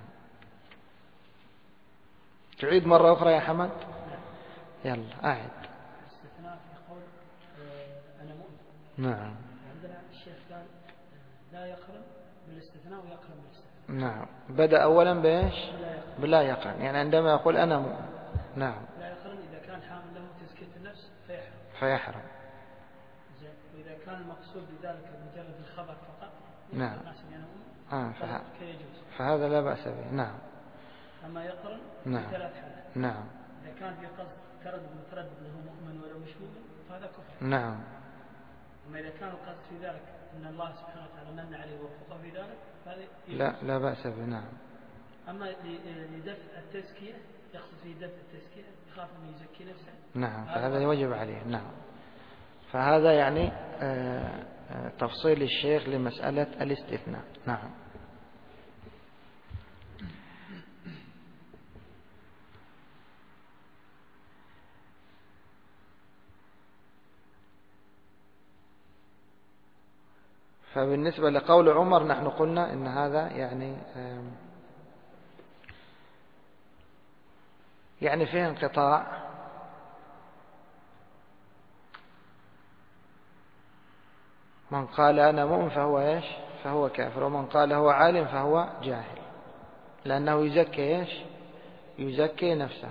تعيد مرة أخرى يا حمد؟ يلا أعد. الاستثناء يقول أنا مؤمن. نعم. عندنا الشيخ قال لا يقرن بالاستثناء ويقرن بالاستثناء. نعم. بدأ أولا بإيش؟ بلا يقرن، يعني عندما يقول أنا مؤمن. نعم. لا يقرن إذا كان حامل له تزكية النفس فيحرم. وإذا كان المقصود بذلك مجرد الخبر فقط. نعم. فيجوز. فهذا لا بأس به. نعم. أما يقرن نعم. ثلاث حالات. نعم. إذا كان في قصد متردد له مؤمن ولا مش مؤمن فهذا كفر. نعم. أما إذا كان القصد في ذلك أن الله سبحانه وتعالى من عليه ووفقه في ذلك فهذا لا بأس به. نعم. أما لدفع التزكية يقصد في دفع التزكية يخاف أن يزكي نفسه. نعم. فهذا يوجب عليه. نعم. فهذا يعني تفصيل الشيخ لمسألة الاستثناء. نعم. فبالنسبة لقول عمر نحن قلنا إن هذا يعني فيه انقطاع، من قال أنا مؤمن فهو إيش؟ فهو كافر، ومن قال هو عالم فهو جاهل، لأنه يزكي إيش؟ يزكي نفسه.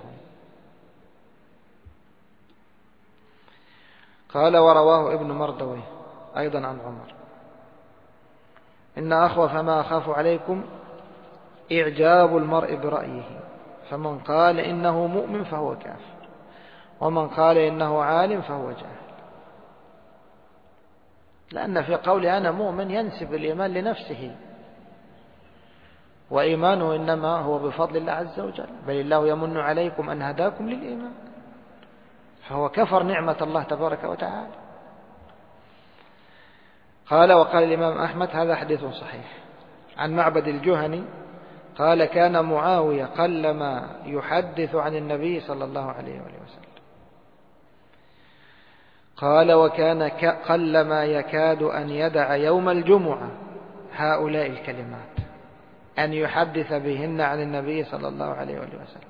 قال ورواه ابن مردويه أيضا عن عمر إن أخوف ما أخاف عليكم إعجاب المرء برأيه، فمن قال إنه مؤمن فهو كافر، ومن قال إنه عالم فهو جاهل. لأن في قول أنا مؤمن ينسب الإيمان لنفسه، وإيمانه إنما هو بفضل الله عز وجل، بل الله يمن عليكم أن هداكم للإيمان، فهو كفر نعمة الله تبارك وتعالى. قال وقال الإمام أحمد هذا حديث صحيح عن معبد الجهني قال كان معاوية قلما يحدث عن النبي صلى الله عليه وسلم، قال وكان قلما يكاد أن يدع يوم الجمعة هؤلاء الكلمات أن يحدث بهن عن النبي صلى الله عليه وسلم،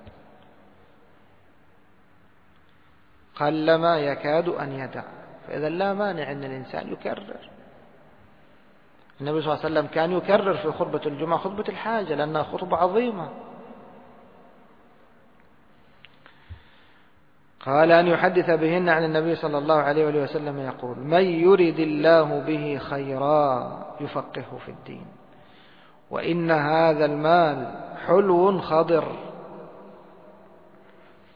قلما يكاد أن يدع. فإذا لا مانع أن الإنسان يكرر. النبي صلى الله عليه وسلم كان يكرر في خطبة الجمعة خطبة الحاجة لأنها خطبة عظيمة. قال أن يحدث بهن عن النبي صلى الله عليه وسلم يقول من يرد الله به خيرا يفقهه في الدين، وإن هذا المال حلو خضر.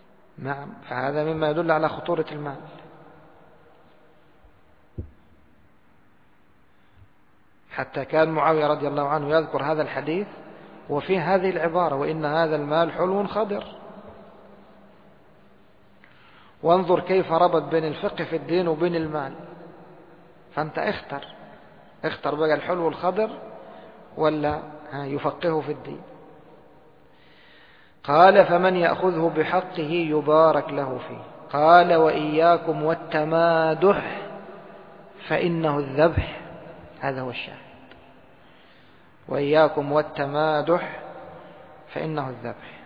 نعم. فهذا مما يدل على خطورة المال. حتى كان معاوية رضي الله عنه يذكر هذا الحديث وفيه هذه العبارة: وإن هذا المال حلو خضر. وانظر كيف ربط بين الفقه في الدين وبين المال. فأنت اختر بقى الحلو الخضر ولا يفقهه في الدين. قال: فمن يأخذه بحقه يبارك له فيه. قال: وإياكم والتمادح فإنه الذبح. هذا هو الشاهد: وإياكم والتمادح فإنه الذبح.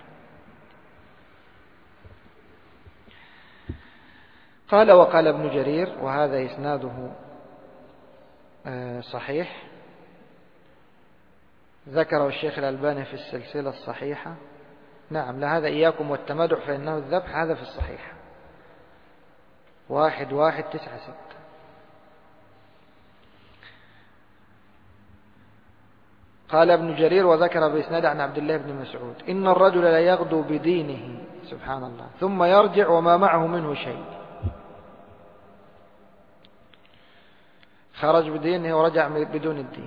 قال: وقال ابن جرير، وهذا إسناده صحيح، ذكره الشيخ الألباني في السلسلة الصحيحة. نعم، لهذا إياكم والتمادح فإنه الذبح، هذا في الصحيح 1196. قال ابن جرير وذكر بإسناد عن عبد الله بن مسعود: إن الرجل لا يغدو بدينه سبحان الله ثم يرجع وما معه منه شيء. خرج بدينه ورجع بدون الدين.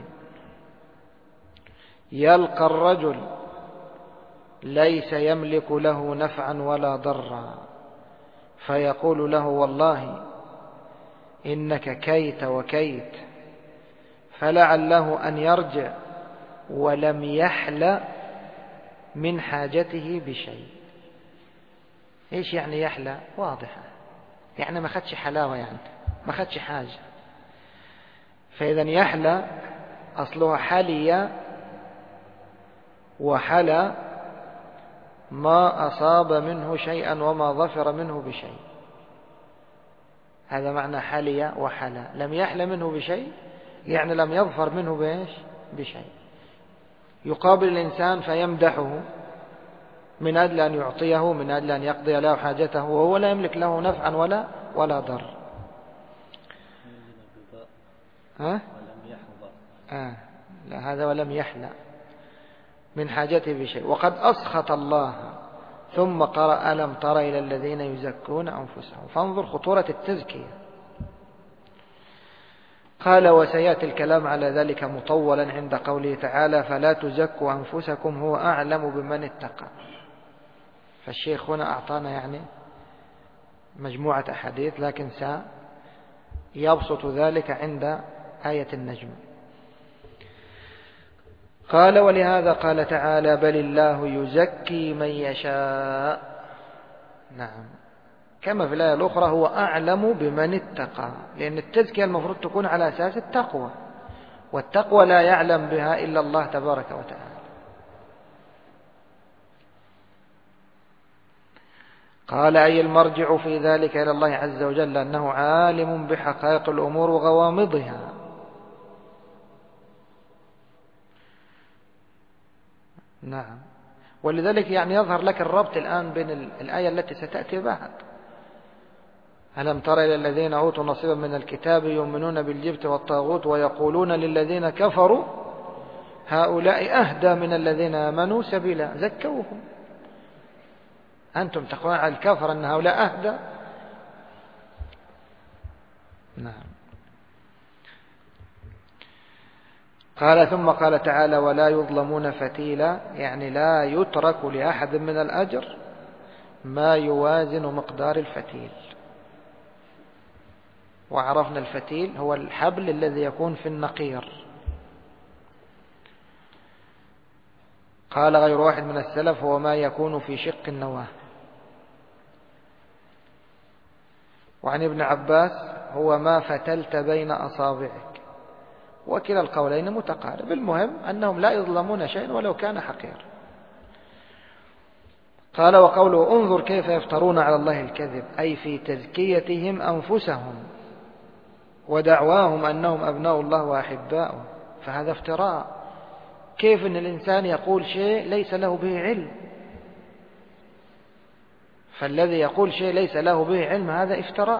يلقى الرجل ليس يملك له نفعا ولا ضرا فيقول له: والله إنك كيت وكيت، فلعله أن يرجع ولم يحل من حاجته بشيء. إيش يعني يحلى؟ واضحة، يعني ما خدش حلاوة، يعني ما خدش حاجة. فإذا يحلى أصلها حلي، وحلى ما أصاب منه شيئا وما ظفر منه بشيء. هذا معنى حلي وحلى. لم يحل منه بشيء يعني لم يظفر منه بإيش؟ بشيء. يقابل الإنسان فيمدحه من أجل أن يعطيه، من أجل أن يقضي له حاجته، وهو لا يملك له نفعا ولا ضر. لا، هذا ولم يحلى من حاجته بشيء. وقد أسخط الله ثم قرأ: ألم تر إلى الذين يزكون أنفسهم. فانظر خطورة التزكية. قال: وسيأتي الكلام على ذلك مطولا عند قوله تعالى: فلا تزكوا أنفسكم هو أعلم بمن اتقى. فالشيخ هنا أعطانا يعني مجموعة أحاديث، لكن سيبسط ذلك عند آية النجم. قال: ولهذا قال تعالى: بل الله يزكي من يشاء. نعم، كما في الآية الأخرى: هو أعلم بمن اتقى، لأن التزكية المفروض تكون على أساس التقوى، والتقوى لا يعلم بها إلا الله تبارك وتعالى. قال: أي المرجع في ذلك إلى الله عز وجل، أنه عالم بحقائق الأمور وغوامضها. نعم، ولذلك يعني يظهر لك الربط الآن بين الآية التي ستأتي بعد: ألم تر إلى الذين أوتوا نصيبا من الكتاب يؤمنون بالجبت والطاغوت ويقولون للذين كفروا هؤلاء أهدى من الذين آمنوا سبيلا. زكوهم، أنتم تقولون على الكفر أن هؤلاء أهدى. نعم. قال: ثم قال تعالى: ولا يظلمون فتيلا، يعني لا يترك لأحد من الأجر ما يوازن مقدار الفتيل. وعرفنا الفتيل هو الحبل الذي يكون في النقير. قال غير واحد من السلف: هو ما يكون في شق النواة. وعن ابن عباس: هو ما فتلت بين أصابعك. وكلا القولين متقارب. المهم أنهم لا يظلمون شيئا ولو كان حقير. قال: وقوله: انظر كيف يفترون على الله الكذب، أي في تزكيتهم أنفسهم ودعواهم أنهم أبناء الله وأحباؤه. فهذا افتراء. كيف أن الإنسان يقول شيء ليس له به علم؟ فالذي يقول شيء ليس له به علم هذا افتراء.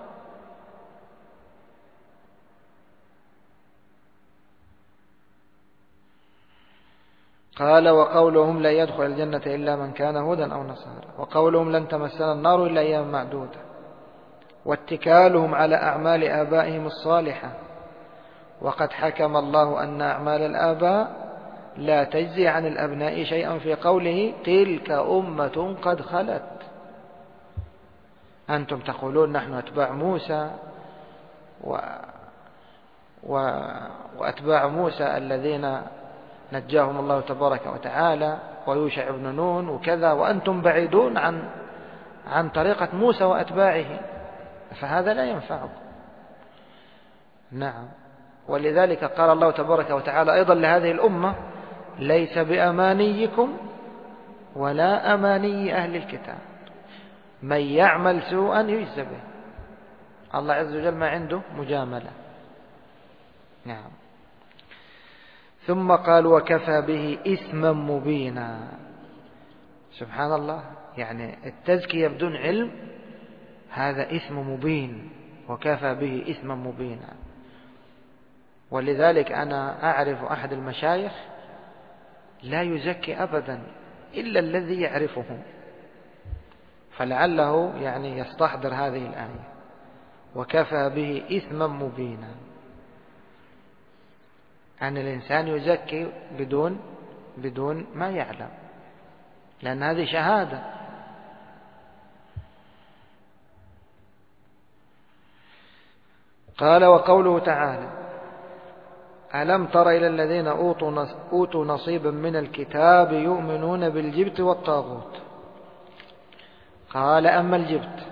قال: وقولهم لا يدخل الجنة إلا من كان هودا أو نصارى، وقولهم لن تمسنا النار إلا أيام معدودة، واتكالهم على أعمال آبائهم الصالحة، وقد حكم الله أن أعمال الآباء لا تجزي عن الأبناء شيئا في قوله تلك أمة قد خلت. أنتم تقولون نحن أتباع موسى وأتباع موسى الذين نجاهم الله تبارك وتعالى ويوشع بن نون وكذا، وأنتم بعيدون عن طريقة موسى وأتباعه، فهذا لا ينفعكم. نعم. ولذلك قال الله تبارك وتعالى أيضا لهذه الأمة ليس بأمانيكم ولا أماني أهل الكتاب من يعمل سوءا يجزى به. الله عز وجل ما عنده مجاملة. نعم. ثم قال وكفى به إثما مبينا. سبحان الله، يعني التزكية بدون علم هذا إثم مبين، وكفى به إثما مبينا. ولذلك أنا أعرف أحد المشايخ لا يزكي أبدا إلا الذي يعرفه، فلعله يعني يستحضر هذه الآية وكفى به إثما مبينا، أن الإنسان يزكي بدون ما يعلم، لأن هذه شهادة. قال وقوله تعالى ألم تر إلى الذين أوتوا نصيبا من الكتاب يؤمنون بالجبت والطاغوت. قال أما الجبت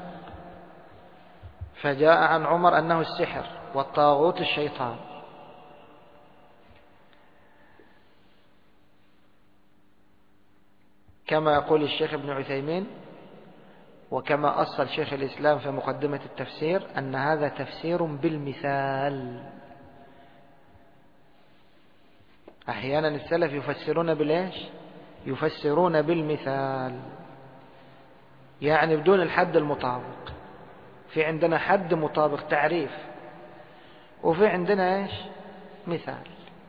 فجاء عن عمر أنه السحر، والطاغوت الشيطان. كما يقول الشيخ ابن عثيمين وكما أصل شيخ الإسلام في مقدمة التفسير أن هذا تفسير بالمثال. أحيانا السلف يفسرون بالإيش؟ يفسرون بالمثال، يعني بدون الحد المطابق. في عندنا حد مطابق تعريف، وفي عندنا إيش؟ مثال.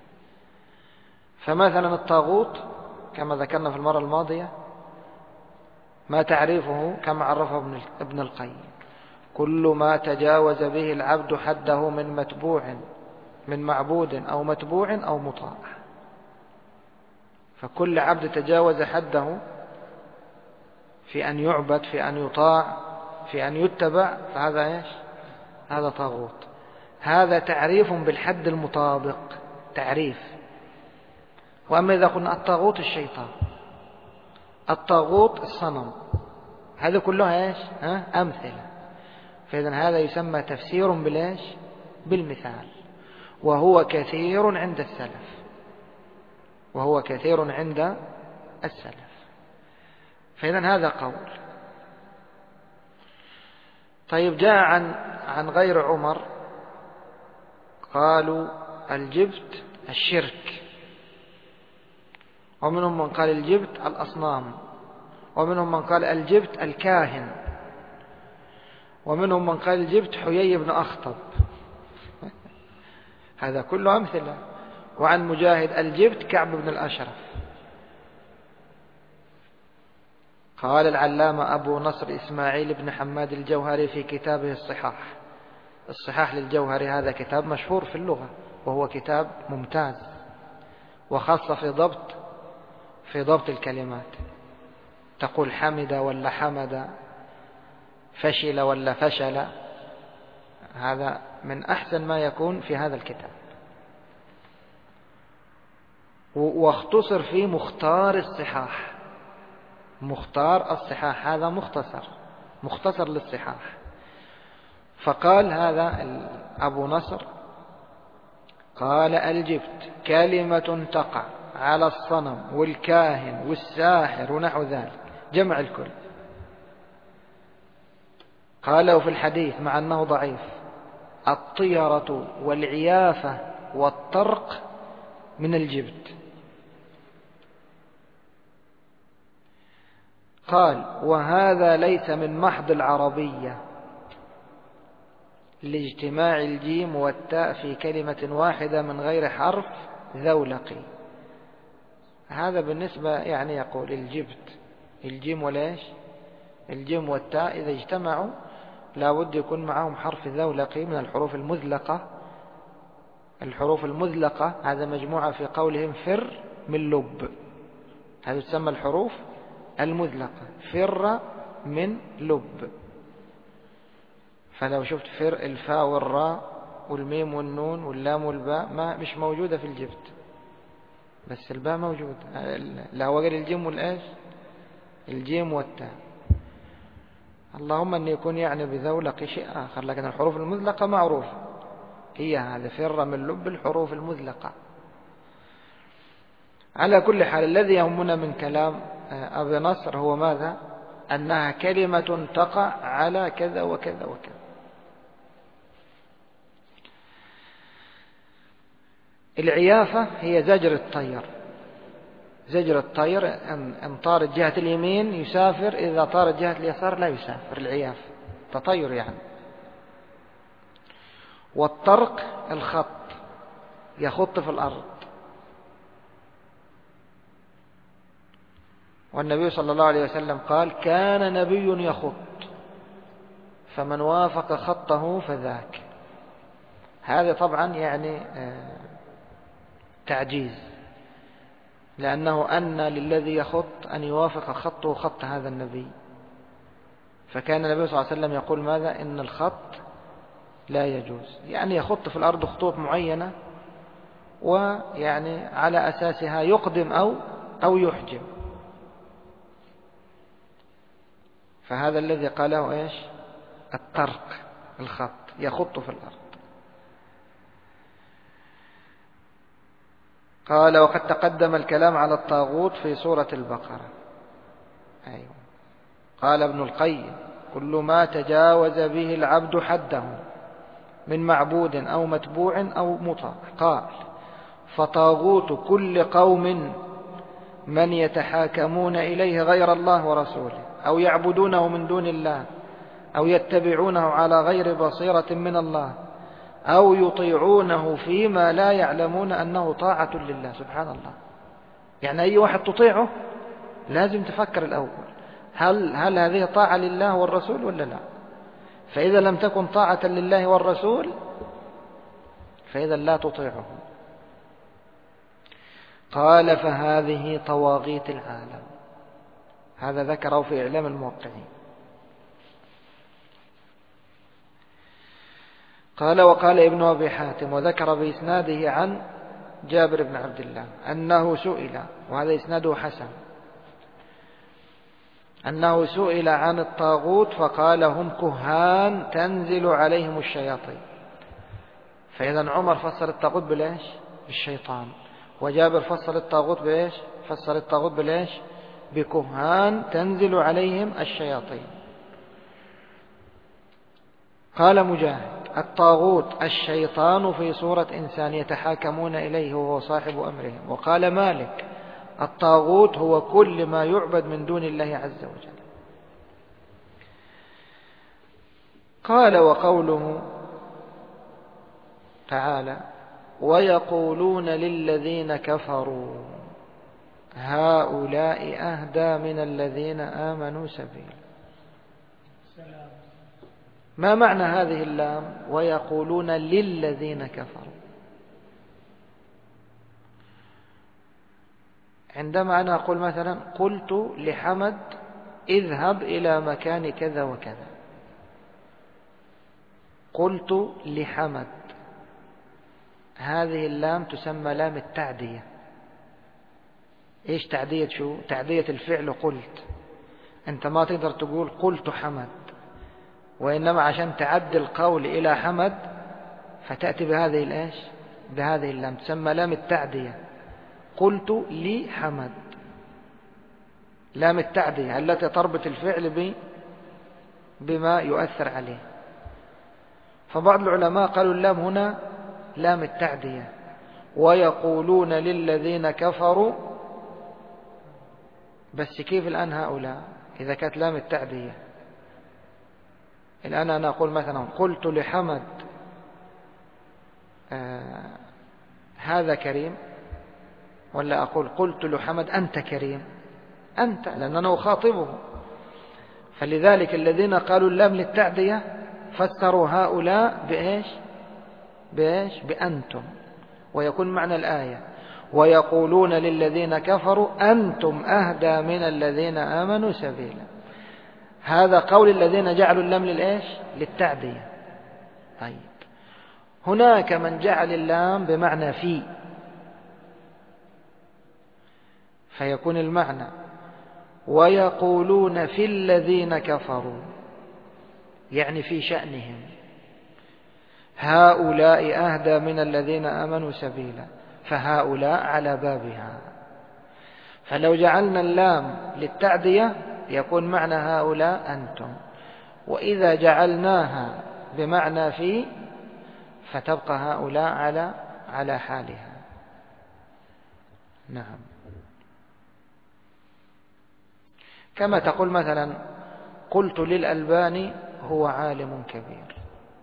فمثلا الطاغوت كما ذكرنا في المرة الماضية ما تعريفه كما عرفه ابن القيم: كل ما تجاوز به العبد حده من معبود أو متبوع أو مطاع. فكل عبد تجاوز حده في أن يعبد، في أن يطاع، في أن يتبع، فهذا إيش؟ هذا طاغوت. هذا تعريف بالحد المطابق، تعريف. وأما إذا قلنا الطاغوت الشيطان، الطاغوت الصنم، هذا كلها إيش؟ أمثلة. فإذن هذا يسمى تفسير بالإيش؟ بالمثال، وهو كثير عند السلف، وهو كثير عند السلف. فإذن هذا قول. طيب جاء عن غير عمر قالوا الجبت الشرك، ومنهم من قال الجبت الأصنام، ومنهم من قال الجبت الكاهن، ومنهم من قال الجبت حيي بن أخطب. هذا كله أمثلة. وعن مجاهد الجبت كعب بن الأشرف. قال العلامة أبو نصر إسماعيل بن حماد الجوهري في كتابه الصحاح للجوهري، هذا كتاب مشهور في اللغة وهو كتاب ممتاز، وخاصة في ضبط الكلمات. تقول حمد ولا حمد، فشل ولا فشل، هذا من أحسن ما يكون في هذا الكتاب. واختصر فيه مختار الصحاح. مختار الصحاح هذا مختصر للصحاح. فقال هذا أبو نصر قال الجبت كلمة تقع على الصنم والكاهن والساحر ونحو ذلك، جمع الكل. قاله في الحديث مع أنه ضعيف: الطيرة والعيافة والطرق من الجبت. قال وهذا ليس من محض العربية لاجتماع الجيم والتاء في كلمة واحدة من غير حرف ذولقي. هذا بالنسبة يعني يقول الجبت، الجيم وليش؟ الجيم والتاء إذا اجتمعوا لا بد يكون معهم حرف ذولقي من الحروف المذلقة الحروف المذلقة هذا مجموعة في قولهم فر من لب، هذا تسمى الحروف المذلقة، فر من لب. فلو شفت فر الفاء والراء والميم والنون واللام والباء ما مش موجودة في الجبت، بس الباء موجود. لا هو قال الجيم والإيش، الجيم والتاء، اللهم أن يكون يعني بذولق شيء آخر، لكن الحروف المذلقة معروفة هي هذا فر من لب الحروف المذلقة. على كل حال الذي يهمنا من كلام أبي نصر هو ماذا؟ أنها كلمة تقع على كذا وكذا وكذا. العيافة هي زجر الطير، زجر الطير أن طارت جهة اليمين يسافر، إذا طارت جهة اليسار لا يسافر، العيافة تطير يعني. والطرق الخط، يخط في الأرض. والنبي صلى الله عليه وسلم قال كان نبي يخط فمن وافق خطه فذاك. هذا طبعا يعني تعجيز، لأنه أن للذي يخط أن يوافق خطه خط هذا النبي. فكان النبي صلى الله عليه وسلم يقول ماذا؟ إن الخط لا يجوز، يعني يخط في الأرض خطوط معينة، ويعني على أساسها يقدم أو يحجم. فهذا الذي قاله إيش؟ الطرق الخط، يخط في الأرض. قال وقد تقدم الكلام على الطاغوت في سورة البقرة. أيوة. قال ابن القيم كل ما تجاوز به العبد حده من معبود أو متبوع أو مطاع. قال فطاغوت كل قوم من يتحاكمون إليه غير الله ورسوله، أو يعبدونه من دون الله، أو يتبعونه على غير بصيرة من الله، أو يطيعونه فيما لا يعلمون أنه طاعة لله. سبحان الله، يعني أي واحد تطيعه لازم تفكر الأول هل هذه طاعة لله والرسول ولا لا؟ فإذا لم تكن طاعة لله والرسول فإذا لا تطيعه. قال فهذه طواغيت العالم، هذا ذكره في إعلام الموقعين. قال وقال ابن أبي حاتم وذكر بإسناده عن جابر بن عبد الله أنه سئل، وهذا إسناده حسن، أنه سئل عن الطاغوت فقال هم كهان تنزل عليهم الشياطين. فإذا عمر فسر الطاغوت بالإيش؟ بالشيطان. وجابر فسر الطاغوت بإيش؟ فسر الطاغوت بالإيش؟ بكهان تنزل عليهم الشياطين. قال مجاهد الطاغوت الشيطان في صورة إنسان يتحاكمون إليه وهو صاحب أمرهم. وقال مالك الطاغوت هو كل ما يعبد من دون الله عز وجل. قال وقوله تعالى ويقولون للذين كفروا هؤلاء أهدى من الذين آمنوا سبيلا. ما معنى هذه اللام ويقولون للذين كفروا؟ عندما أنا أقول مثلا قلت لحمد اذهب إلى مكان كذا وكذا، قلت لحمد، هذه اللام تسمى لام التعدية. إيش تعدية؟ شو تعدية الفعل؟ قلت. أنت ما تقدر تقول قلت حمد، وإنما عشان تعدي القول إلى حمد فتأتي بهذه الإيش؟ بهذه اللام، تسمى لام التعدية. قلت لحمد، لام التعدية التي تربط الفعل بما يؤثر عليه. فبعض العلماء قالوا اللام هنا لام التعدية. ويقولون للذين كفروا، بس كيف الآن هؤلاء إذا كانت لام التعدية؟ الآن أنا أقول مثلا قلت لحمد هذا كريم، ولا أقول قلت لحمد أنت كريم؟ أنت، لأن أنا أخاطبه. فلذلك الذين قالوا اللام للتعدية فسروا هؤلاء بإيش؟ بإيش؟ بأنتم. ويكون معنى الآية ويقولون للذين كفروا أنتم أهدى من الذين آمنوا سبيلا. هذا قول الذين جعلوا اللام للإيش؟ للتعدية. طيب هناك من جعل اللام بمعنى في، فيكون المعنى ويقولون في الذين كفروا، يعني في شأنهم، هؤلاء أهدى من الذين آمنوا سبيلا، فهؤلاء على بابها. فلو جعلنا اللام للتعدية يكون معنى هؤلاء أنتم، وإذا جعلناها بمعنى في فتبقى هؤلاء على حالها. نعم. كما تقول مثلا قلت للألباني هو عالم كبير،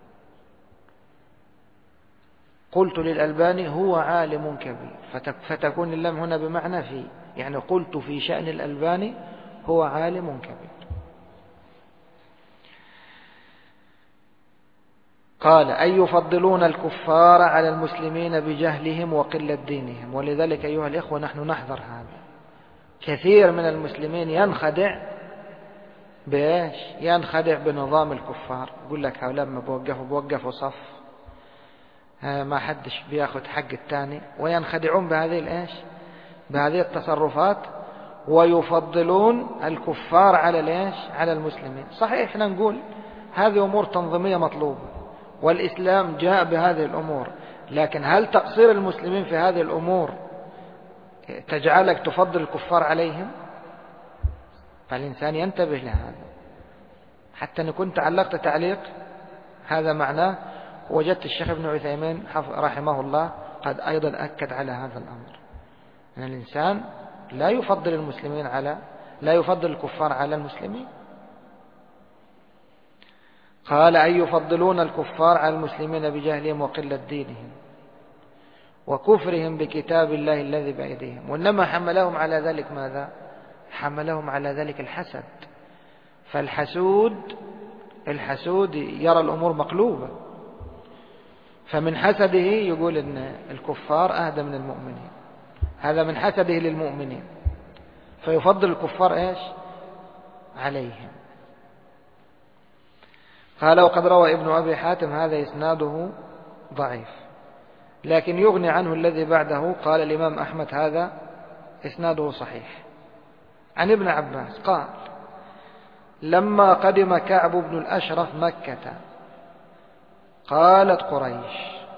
قلت للألباني هو عالم كبير، فتكون اللام هنا بمعنى في، يعني قلت في شأن الألباني هو عالم كبير. قال أي يفضلون الكفار على المسلمين بجهلهم وقلة دينهم. ولذلك أيها الإخوة نحن نحذر هذا. كثير من المسلمين ينخدع بإيش؟ ينخدع بنظام الكفار، يقول لك هؤلاء ما بوقفوا صف، ما حدش بياخد حق الثاني، وينخدعون بهذه الإيش؟ بهذه التصرفات، ويفضلون الكفار على الإيش؟ على المسلمين. صحيح احنا نقول هذه أمور تنظيمية مطلوبة، والإسلام جاء بهذه الأمور، لكن هل تقصير المسلمين في هذه الأمور تجعلك تفضل الكفار عليهم؟ فالإنسان ينتبه لهذا. حتى أن كنت علقت تعليق هذا معناه، وجدت الشيخ ابن عثيمين رحمه الله قد أيضا أكد على هذا الأمر، أن الإنسان لا يفضل الكفار على المسلمين. قال أي يفضلون الكفار على المسلمين بجهلهم وقلة دينهم وكفرهم بكتاب الله الذي بأيديهم. وإنما حملهم على ذلك ماذا؟ حملهم على ذلك الحسد. فالحسود يرى الأمور مقلوبة، فمن حسده يقول إن الكفار أهدى من المؤمنين، هذا من حسده للمؤمنين، فيفضل الكفار إيش؟ عليهم. قال وقد روى ابن أبي حاتم هذا إسناده ضعيف، لكن يغني عنه الذي بعده. قال الإمام أحمد هذا إسناده صحيح. عن ابن عباس قال لما قدم كعب بن الأشرف مكة قالت قريش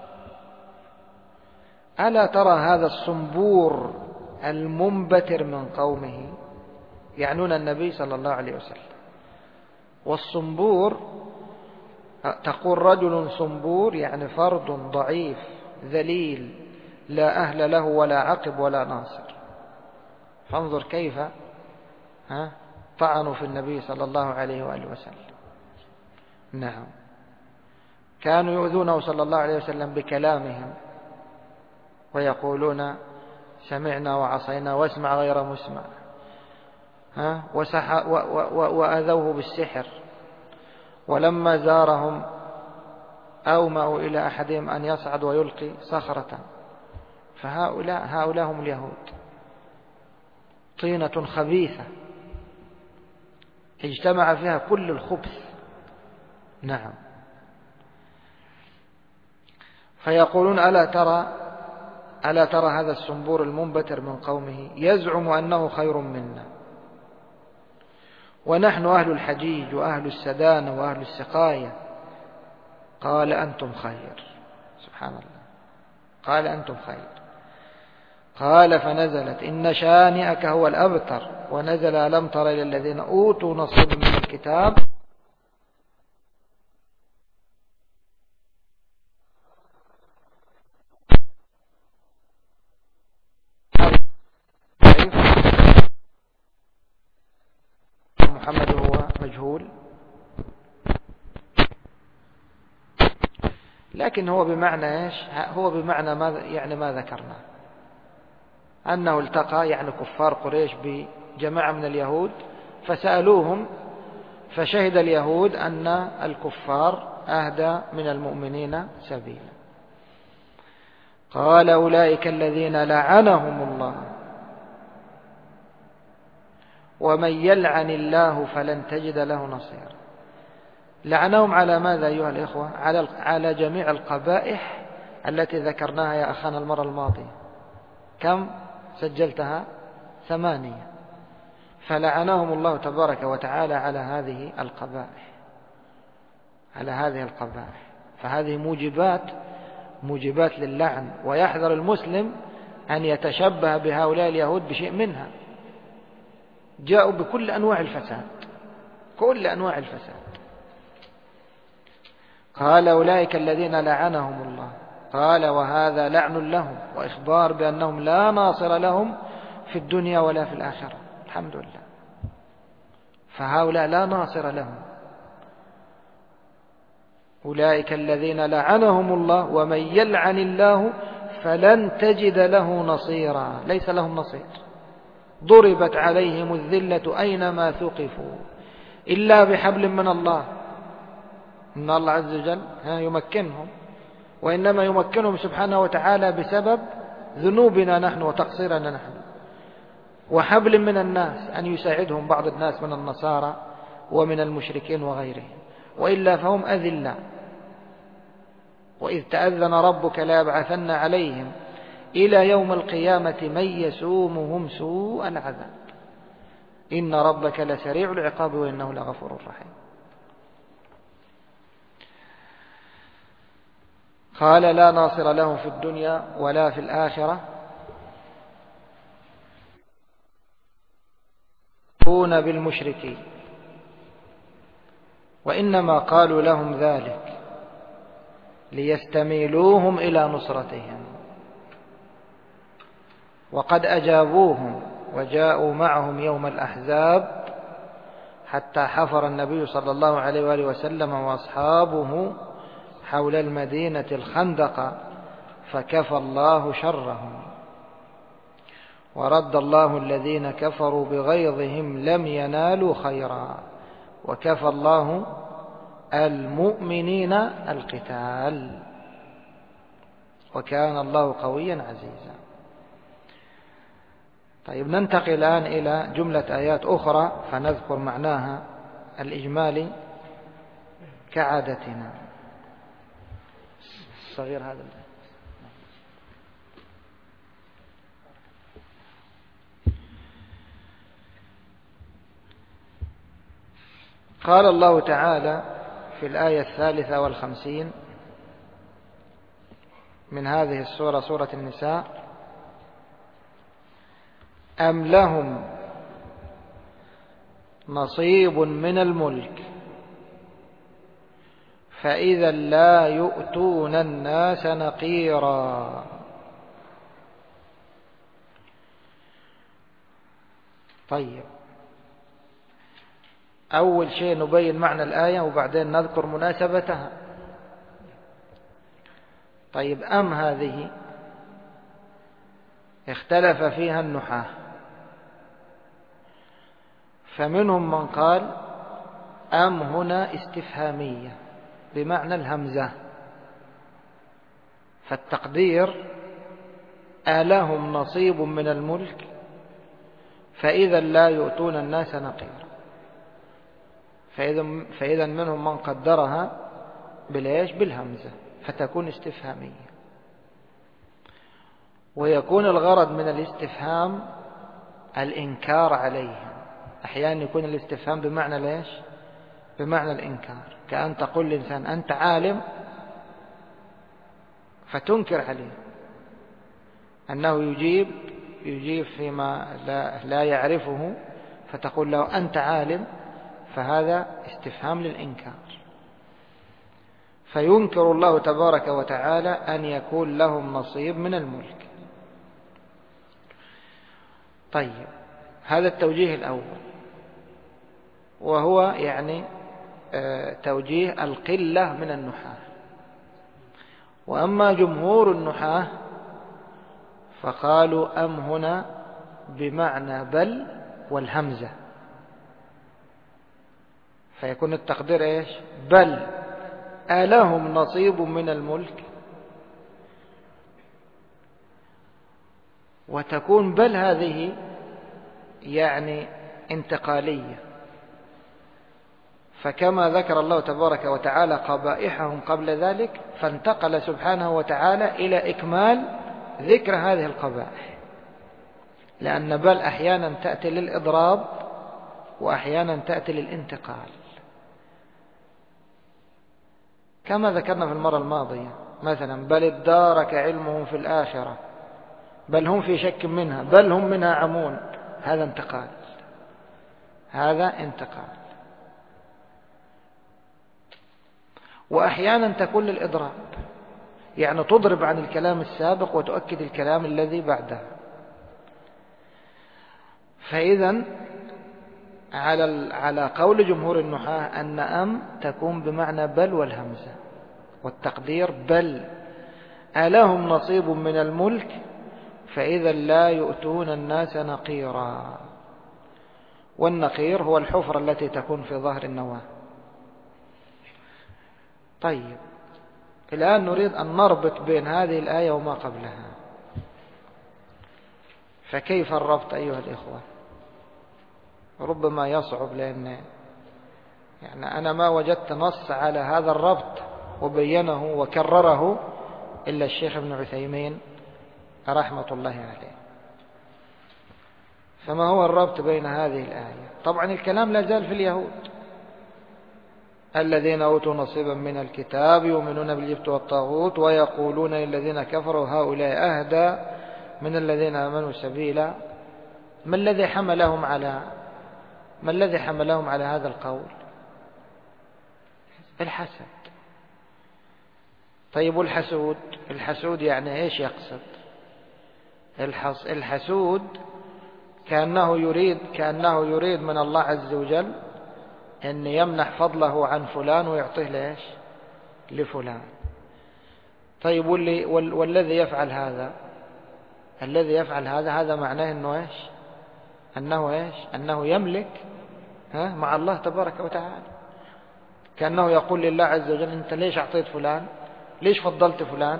ألا ترى هذا الصنبور المنبتر من قومه، يعنون النبي صلى الله عليه وسلم. والصنبور تقول رجل صنبور يعني فرد ضعيف ذليل لا أهل له ولا عقب ولا ناصر. فانظر كيف طعنوا في النبي صلى الله عليه وآله وسلم. نعم، كانوا يؤذونه صلى الله عليه وسلم بكلامهم ويقولون سمعنا وعصينا واسمع غير مسمع، وأذوه بالسحر. ولما زارهم أومأوا إلى أحدهم أن يصعد ويلقي صخرة. فهؤلاء هم اليهود، طينة خبيثة اجتمع فيها كل الخبث. نعم. فيقولون ألا ترى هذا الصنبور المنبتر من قومه يزعم أنه خير منا، ونحن أهل الحجيج وأهل السدانة وأهل السقاية. قال أنتم خير. سبحان الله، قال أنتم خير. قال فنزلت إن شانئك هو الأبتر، ونزل ألم تر إلى الذين أوتوا نصيبا من الكتاب محمد هو مجهول، لكن هو بمعنى إيش؟ هو بمعنى ما ذكرنا، أنه التقى يعني كفار قريش بجماعة من اليهود فسألوهم، فشهد اليهود أن الكفار أهدى من المؤمنين سبيلا. قال أولئك الذين لعنهم الله ومن يلعن الله فلن تجد له نصيرا. لعنهم على ماذا أيها الإخوة؟ على جميع القبائح التي ذكرناها يا أخانا المرة الماضية. كم سجلتها؟ 8. فلعنهم الله تبارك وتعالى على هذه القبائح، على هذه القبائح. فهذه موجبات للعن، ويحذر المسلم أن يتشبه بهؤلاء اليهود بشيء منها. جاءوا بكل أنواع الفساد، كل أنواع الفساد. قال أولئك الذين لعنهم الله، قال وهذا لعن لهم وإخبار بأنهم لا ناصر لهم في الدنيا ولا في الآخرة. الحمد لله. فهؤلاء لا ناصر لهم. أولئك الذين لعنهم الله ومن يلعن الله فلن تجد له نصيرا. ليس لهم نصير. ضربت عليهم الذلة أينما ثقفوا إلا بحبل من الله. إن الله عز وجل يمكنهم، وإنما يمكنهم سبحانه وتعالى بسبب ذنوبنا نحن وتقصيرنا نحن، وحبل من الناس أن يساعدهم بعض الناس من النصارى ومن المشركين وغيرهم، وإلا فهم أذلاء. وإذ تأذن ربك ليبعثن عليهم إلى يوم القيامة من يسومهم سوء العذاب إن ربك لسريع العقاب وإنه لغفور رحيم. قال لا ناصر لهم في الدنيا ولا في الآخرة يكون بالمشركين، وإنما قالوا لهم ذلك ليستميلوهم إلى نصرتهم، وقد أجابوهم وجاءوا معهم يوم الأحزاب حتى حفر النبي صلى الله عليه وآله وسلم وأصحابه حول المدينة الخندق فكفى الله شرهم، ورد الله الذين كفروا بغيظهم لم ينالوا خيرا، وكفى الله المؤمنين القتال، وكان الله قويا عزيزا. طيب، ننتقل الآن إلى جملة آيات أخرى فنذكر معناها الإجمالي كعادتنا. الصغير هذا قال الله تعالى في الآية 53 من هذه السورة، سورة النساء: أم لهم نصيب من الملك فإذا لا يؤتون الناس نقيرا. طيب، أول شيء نبين معنى الآية وبعدين نذكر مناسبتها. طيب، أم هذه اختلف فيها النحاة، فمنهم من قال أم هنا استفهامية بمعنى الهمزة، فالتقدير ألهم نصيب من الملك فإذا لا يؤتون الناس نقيرا. فإذا منهم من قدرها بالإيش؟ بالهمزة، فتكون استفهامية. ويكون الغرض من الاستفهام الإنكار عليهم. أحيانا يكون الاستفهام بمعنى ليش؟ بمعنى الإنكار، كأن تقول للإنسان أنت عالم، فتنكر عليه أنه يجيب فيما لا يعرفه، فتقول له أنت عالم، فهذا استفهام للإنكار. فينكر الله تبارك وتعالى أن يكون لهم نصيب من الملك. طيب، هذا التوجيه الأول، وهو يعني توجيه القلة من النحاة. وأما جمهور النحاة فقالوا أم هنا بمعنى بل والهمزة، فيكون التقدير إيش؟ بل ألهم نصيب من الملك وتكون بل هذه يعني انتقالية. فكما ذكر الله تبارك وتعالى قبائحهم قبل ذلك، فانتقل سبحانه وتعالى إلى إكمال ذكر هذه القبائح، لأن بل أحيانا تأتي للإضراب وأحيانا تأتي للانتقال، كما ذكرنا في المرة الماضية مثلا: بل ادارك علمهم في الآخرة، بل هم في شك منها، بل هم منها عمون. هذا انتقال، هذا انتقال. وأحيانا تكون للإضراب، يعني تضرب عن الكلام السابق وتؤكد الكلام الذي بعده. فإذا على قول جمهور النحاة أن أم تكون بمعنى بل والهمزة، والتقدير بل ألهم نصيب من الملك فإذا لا يؤتون الناس نقيرا. والنقير هو الحفرة التي تكون في ظهر النواة. طيب، الآن نريد أن نربط بين هذه الآية وما قبلها. فكيف الربط أيها الإخوة؟ ربما يصعب، لأن يعني أنا ما وجدت نص على هذا الربط وبينه وكرره إلا الشيخ ابن عثيمين رحمة الله عليه. فما هو الربط بين هذه الآية؟ طبعا الكلام لا زال في اليهود: الذين أوتوا نصيبا من الكتاب يؤمنون بالجبت والطاغوت ويقولون للذين كفروا هؤلاء أهدى من الذين آمنوا سبيلا. ما الذي حملهم على هذا القول؟ الحسد. طيب، الحسود يعني ايش يقصد؟ الحسود كأنه يريد من الله عز وجل أن يمنح فضله عن فلان ويعطيه لإيش؟ لفلان. طيب، والذي يفعل هذا، هذا معناه أنه إيش؟ أنه يملك مع الله تبارك وتعالى. كأنه يقول لله عز وجل: أنت ليش أعطيت فلان؟ ليش فضلت فلان؟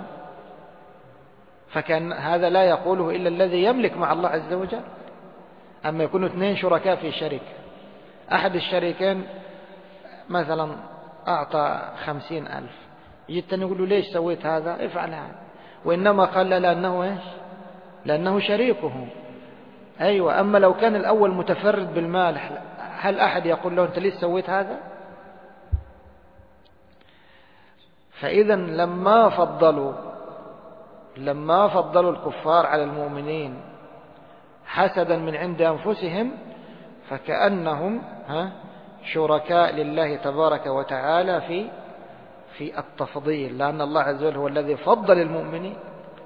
فكان هذا لا يقوله إلا الذي يملك مع الله عز وجل. أما يكونوا اثنين شركاء في شركة، أحد الشريكين مثلا أعطى 50,000، جيت يقول له: ليش سويت هذا؟ افعل هذا. وإنما قال: لأنه إيش؟ لأنه شريكه. أيوة. أما لو كان الأول متفرد بالمال، هل أحد يقول له: أنت ليش سويت هذا؟ فإذا لما فضلوا الكفار على المؤمنين حسدا من عند أنفسهم، فكأنهم شركاء لله تبارك وتعالى في التفضيل، لأن الله عز وجل هو الذي فضل المؤمنين.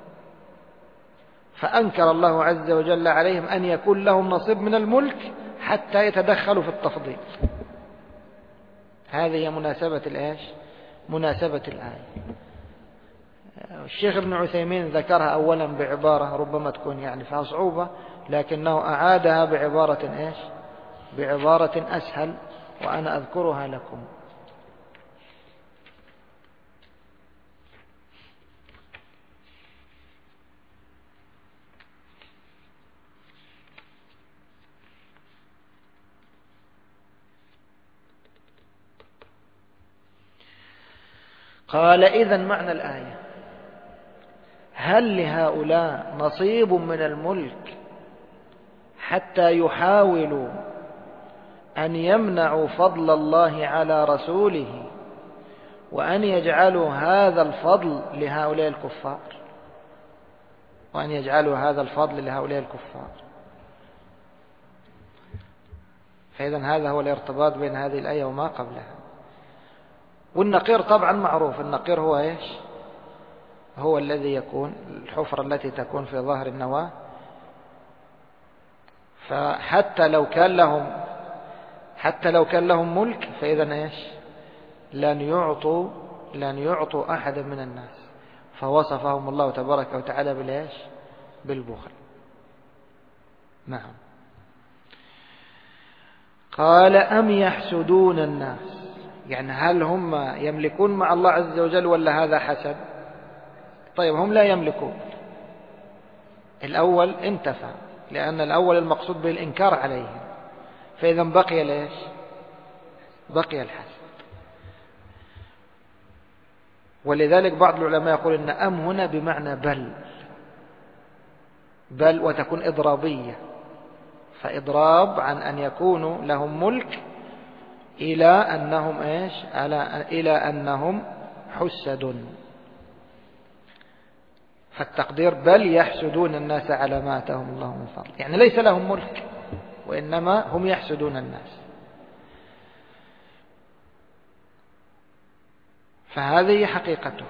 فأنكر الله عز وجل عليهم أن يكون لهم نصيب من الملك حتى يتدخلوا في التفضيل. هذه هي مناسبة الآية. الشيخ ابن عثيمين ذكرها أولا بعبارة ربما تكون يعني فيها صعوبة، لكنه أعادها بعبارة أسهل، وأنا أذكرها لكم. قال: إذن معنى الآية: هل لهؤلاء نصيب من الملك حتى يحاولوا أن يمنعوا فضل الله على رسوله وأن يجعلوا هذا الفضل لهؤلاء الكفار؟ فإذا هذا هو الارتباط بين هذه الآية وما قبلها. والنقير طبعا معروف، النقير هو إيش؟ هو الذي يكون الحفرة التي تكون في ظهر النواة. فحتى لو كان لهم ملك، فإذا إيش؟ لن يعطوا أحدا من الناس. فوصفهم الله تبارك وتعالى بالإيش؟ بالبخل. نعم. قال: أم يحسدون الناس، يعني هل هم يملكون مع الله عز وجل ولا هذا حسد؟ طيب، هم لا يملكون، الأول انتفى، لأن الأول المقصود به الإنكار عليهم، فإذا بقي ليش؟ بقي الحسد. ولذلك بعض العلماء يقول إن أم هنا بمعنى بل وتكون إضرابية، فإضراب عن أن يكونوا لهم ملك إلى أنهم إيش؟ إلى أنهم حسد. فالتقدير بل يحسدون الناس على ما آتاهم الله من فضل، يعني ليس لهم ملك وإنما هم يحسدون الناس. فهذه حقيقته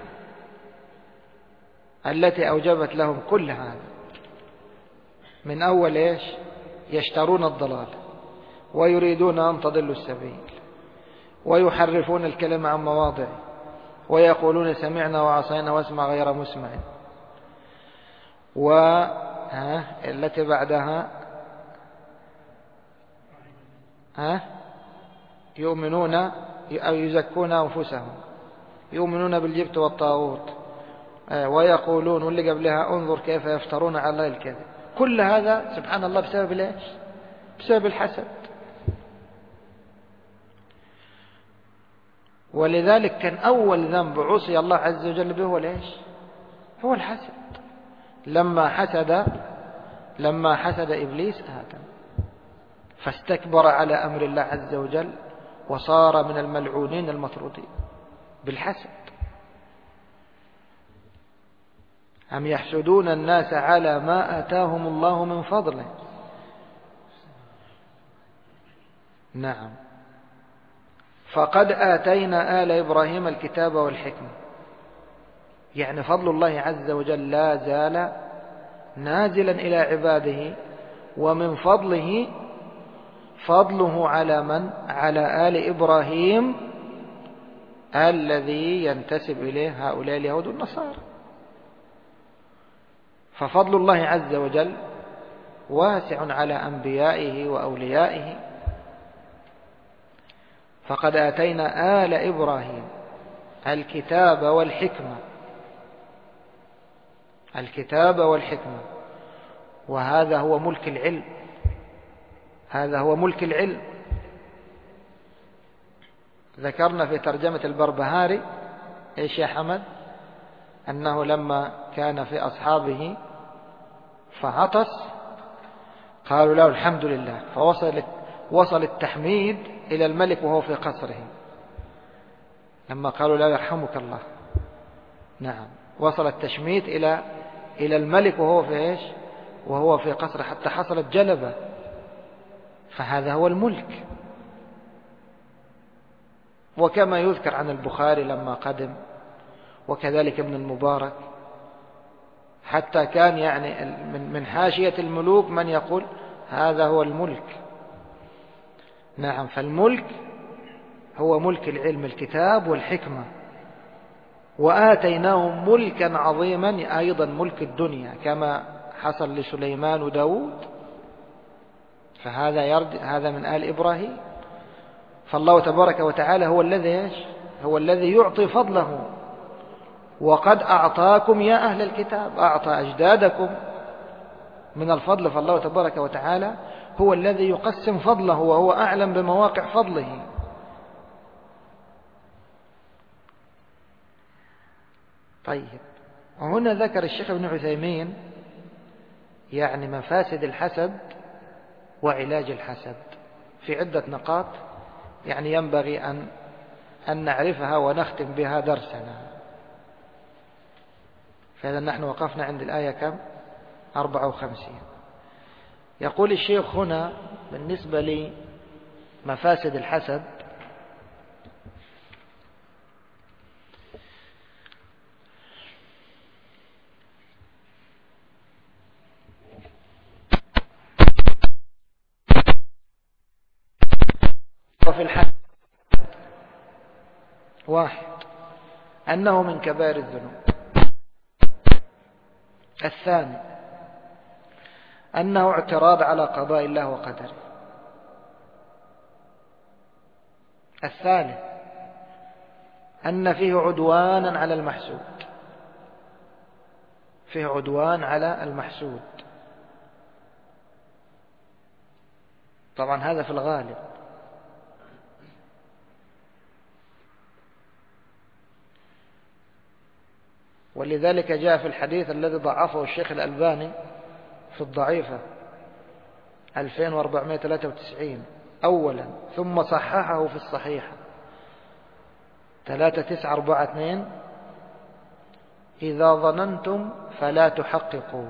التي أوجبت لهم كل هذا. من أول إيش؟ يشترون الضلال ويريدون أن تضلوا السبيل ويحرفون الكلمة عن مواضعه ويقولون سمعنا وعصينا واسمع غير مسمع، التي بعدها يؤمنون أو يزكون أنفسهم، يؤمنون بالجبت والطاغوت، ويقولون، واللي قبلها انظر كيف يفترون على الله الكذب. كل هذا سبحان الله بسبب ليش؟ بسبب الحسد. ولذلك كان أول ذنب عصي الله عز وجل به هو ليش؟ هو الحسد. لما حسد إبليس آدم فاستكبر على أمر الله عز وجل وصار من الملعونين المطرودين بالحسد. أم يحسدون الناس على ما آتاهم الله من فضله. نعم. فقد آتينا آل إبراهيم الكتاب والحكمة، يعني فضل الله عز وجل لا زال نازلا إلى عباده، ومن فضله على من؟ على آل إبراهيم الذي ينتسب إليه هؤلاء اليهود والنصارى. ففضل الله عز وجل واسع على أنبيائه وأوليائه. فقد آتينا آل إبراهيم الكتاب والحكمة، وهذا هو ملك العلم، هذا هو ملك العلم. ذكرنا في ترجمة البربهاري إيش يا حمد؟ أنه لما كان في أصحابه فعطس قالوا له الحمد لله، فوصل التحميد إلى الملك وهو في قصره، لما قالوا لا يرحمك الله. نعم، وصل التشميت إلى الملك وهو في إيش؟ وهو في قصره، حتى حصلت جلبة. فهذا هو الملك. وكما يذكر عن البخاري لما قدم، وكذلك ابن المبارك، حتى كان يعني من حاشية الملوك من يقول هذا هو الملك. نعم، فالملك هو ملك العلم، الكتاب والحكمة. وآتيناهم ملكا عظيما، أيضا ملك الدنيا كما حصل لسليمان وداود، هذا من آل إبراهيم. فالله تبارك وتعالى هو الذي يعطي فضله. وقد أعطاكم يا أهل الكتاب، أعطى أجدادكم من الفضل. فالله تبارك وتعالى هو الذي يقسم فضله، وهو أعلم بمواقع فضله. طيب، وهنا ذكر الشيخ ابن عثيمين يعني مفاسد الحسد وعلاج الحسد في عدة نقاط، يعني ينبغي أن نعرفها ونختم بها درسنا. فإذا نحن وقفنا عند الآية كم؟ 54. يقول الشيخ هنا بالنسبة لمفاسد الحسد: وفي الحسد 1 أنه من كبائر الذنوب. 2 أنه اعتراض على قضاء الله وقدره. 3 أن فيه عدوانا على المحسود، فيه عدوان على المحسود. طبعا هذا في الغالب. ولذلك جاء في الحديث الذي ضعفه الشيخ الألباني في الضعيفة 2493 أولا، ثم صححه في الصحيحة 3942: إذا ظننتم فلا تحققوا،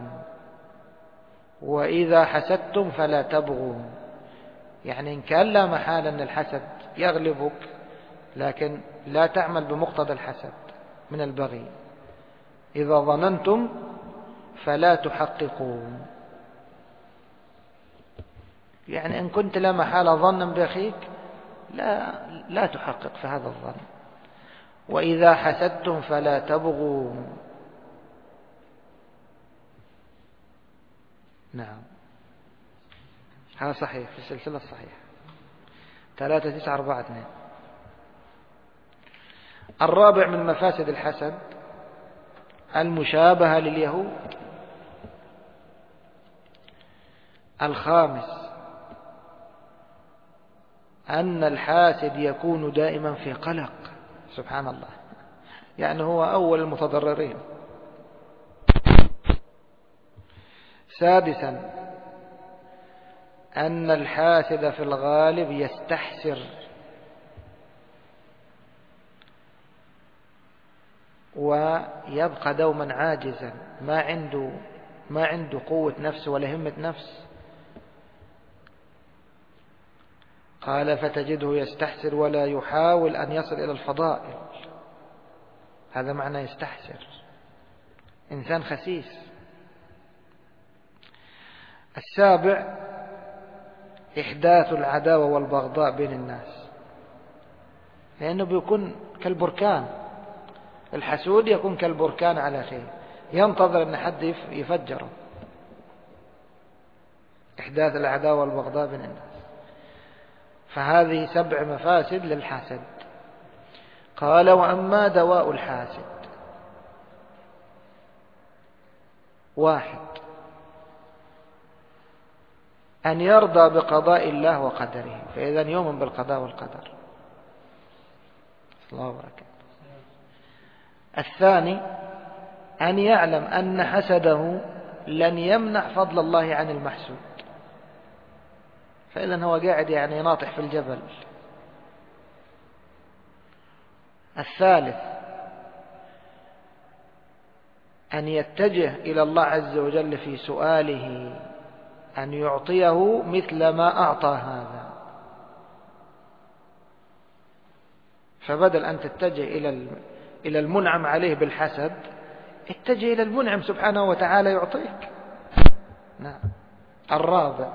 وإذا حسدتم فلا تبغوا. يعني إن كان لا محال أن الحسد يغلبك، لكن لا تعمل بمقتضى الحسد من البغي. إذا ظننتم فلا تحققوا، يعني إن كنت لا محالة ظنا بأخيك لا تحقق في هذا الظن. وإذا حسدتم فلا تبغوا. نعم، هذا صحيح في السلسلة الصحيحة 3942. الرابع من مفاسد الحسد المشابهة لليهود. الخامس أن الحاسد يكون دائما في قلق. سبحان الله، يعني هو أول المتضررين. سادسا أن الحاسد في الغالب يستحسر ويبقى دوما عاجزا، ما عنده قوة نفس ولا همة نفس. قال: فتجده يستحسر ولا يحاول أن يصل إلى الفضائل. هذا معنى يستحسر، إنسان خسيس. السابع إحداث العداوة والبغضاء بين الناس، لأنه بيكون كالبركان. الحسود يكون كالبركان على أخيه، ينتظر أن حد يفجره. إحداث العداوة والبغضاء بين الناس. فهذه 7 مفاسد للحاسد. قال: وأما دواء الحاسد: 1. أن يرضى بقضاء الله وقدره، فإذا يؤمن بالقضاء والقدر. الله وبركاته. 2. أن يعلم أن حسده لن يمنع فضل الله عن المحسود، فإذا هو قاعد يعني يناطح في الجبل. 3. أن يتجه إلى الله عز وجل في سؤاله أن يعطيه مثل ما أعطى هذا، فبدل أن تتجه إلى المنعم عليه بالحسد، اتجه إلى المنعم سبحانه وتعالى يعطيك. نعم. 4.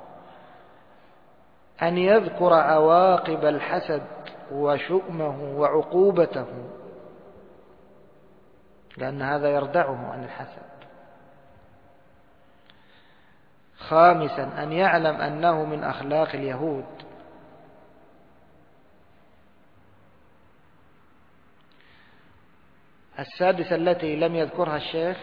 أن يذكر عواقب الحسد وشؤمه وعقوبته، لأن هذا يردعه عن الحسد. 5. أن يعلم أنه من أخلاق اليهود. 6 التي لم يذكرها الشيخ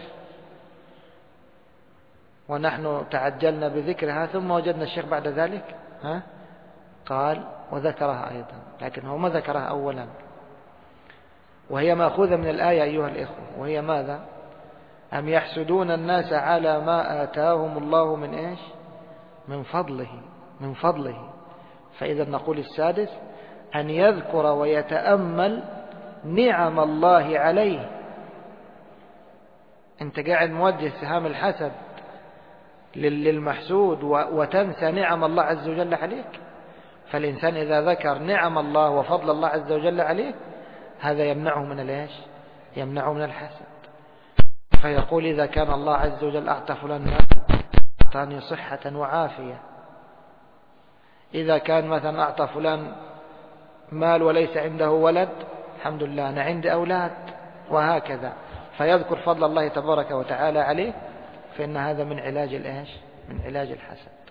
ونحن تعجلنا بذكرها، ثم وجدنا الشيخ بعد ذلك قال وذكرها أيضا، لكن هو ما ذكرها أولا، وهي مأخوذة من الآية أيها الإخوة، وهي ماذا؟ أم يحسدون الناس على ما آتاهم الله من إيش؟ من فضله. فإذا نقول 6 أن يذكر ويتأمل نعم الله عليه. أنت قاعد موجه سهام الحسد للمحسود وتنسى نعم الله عز وجل عليك. فالإنسان إذا ذكر نعم الله وفضل الله عز وجل عليه، هذا يمنعه من الإيش؟ يمنعه من الحسد. فيقول إذا كان الله عز وجل أعطى فلان مال، أعطاني صحة وعافية. إذا كان مثلا أعطى فلان مال وليس عنده ولد، الحمد لله أنا عندي أولاد، وهكذا. فيذكر فضل الله تبارك وتعالى عليه، فإن هذا من علاج الإيش؟ من علاج الحسد.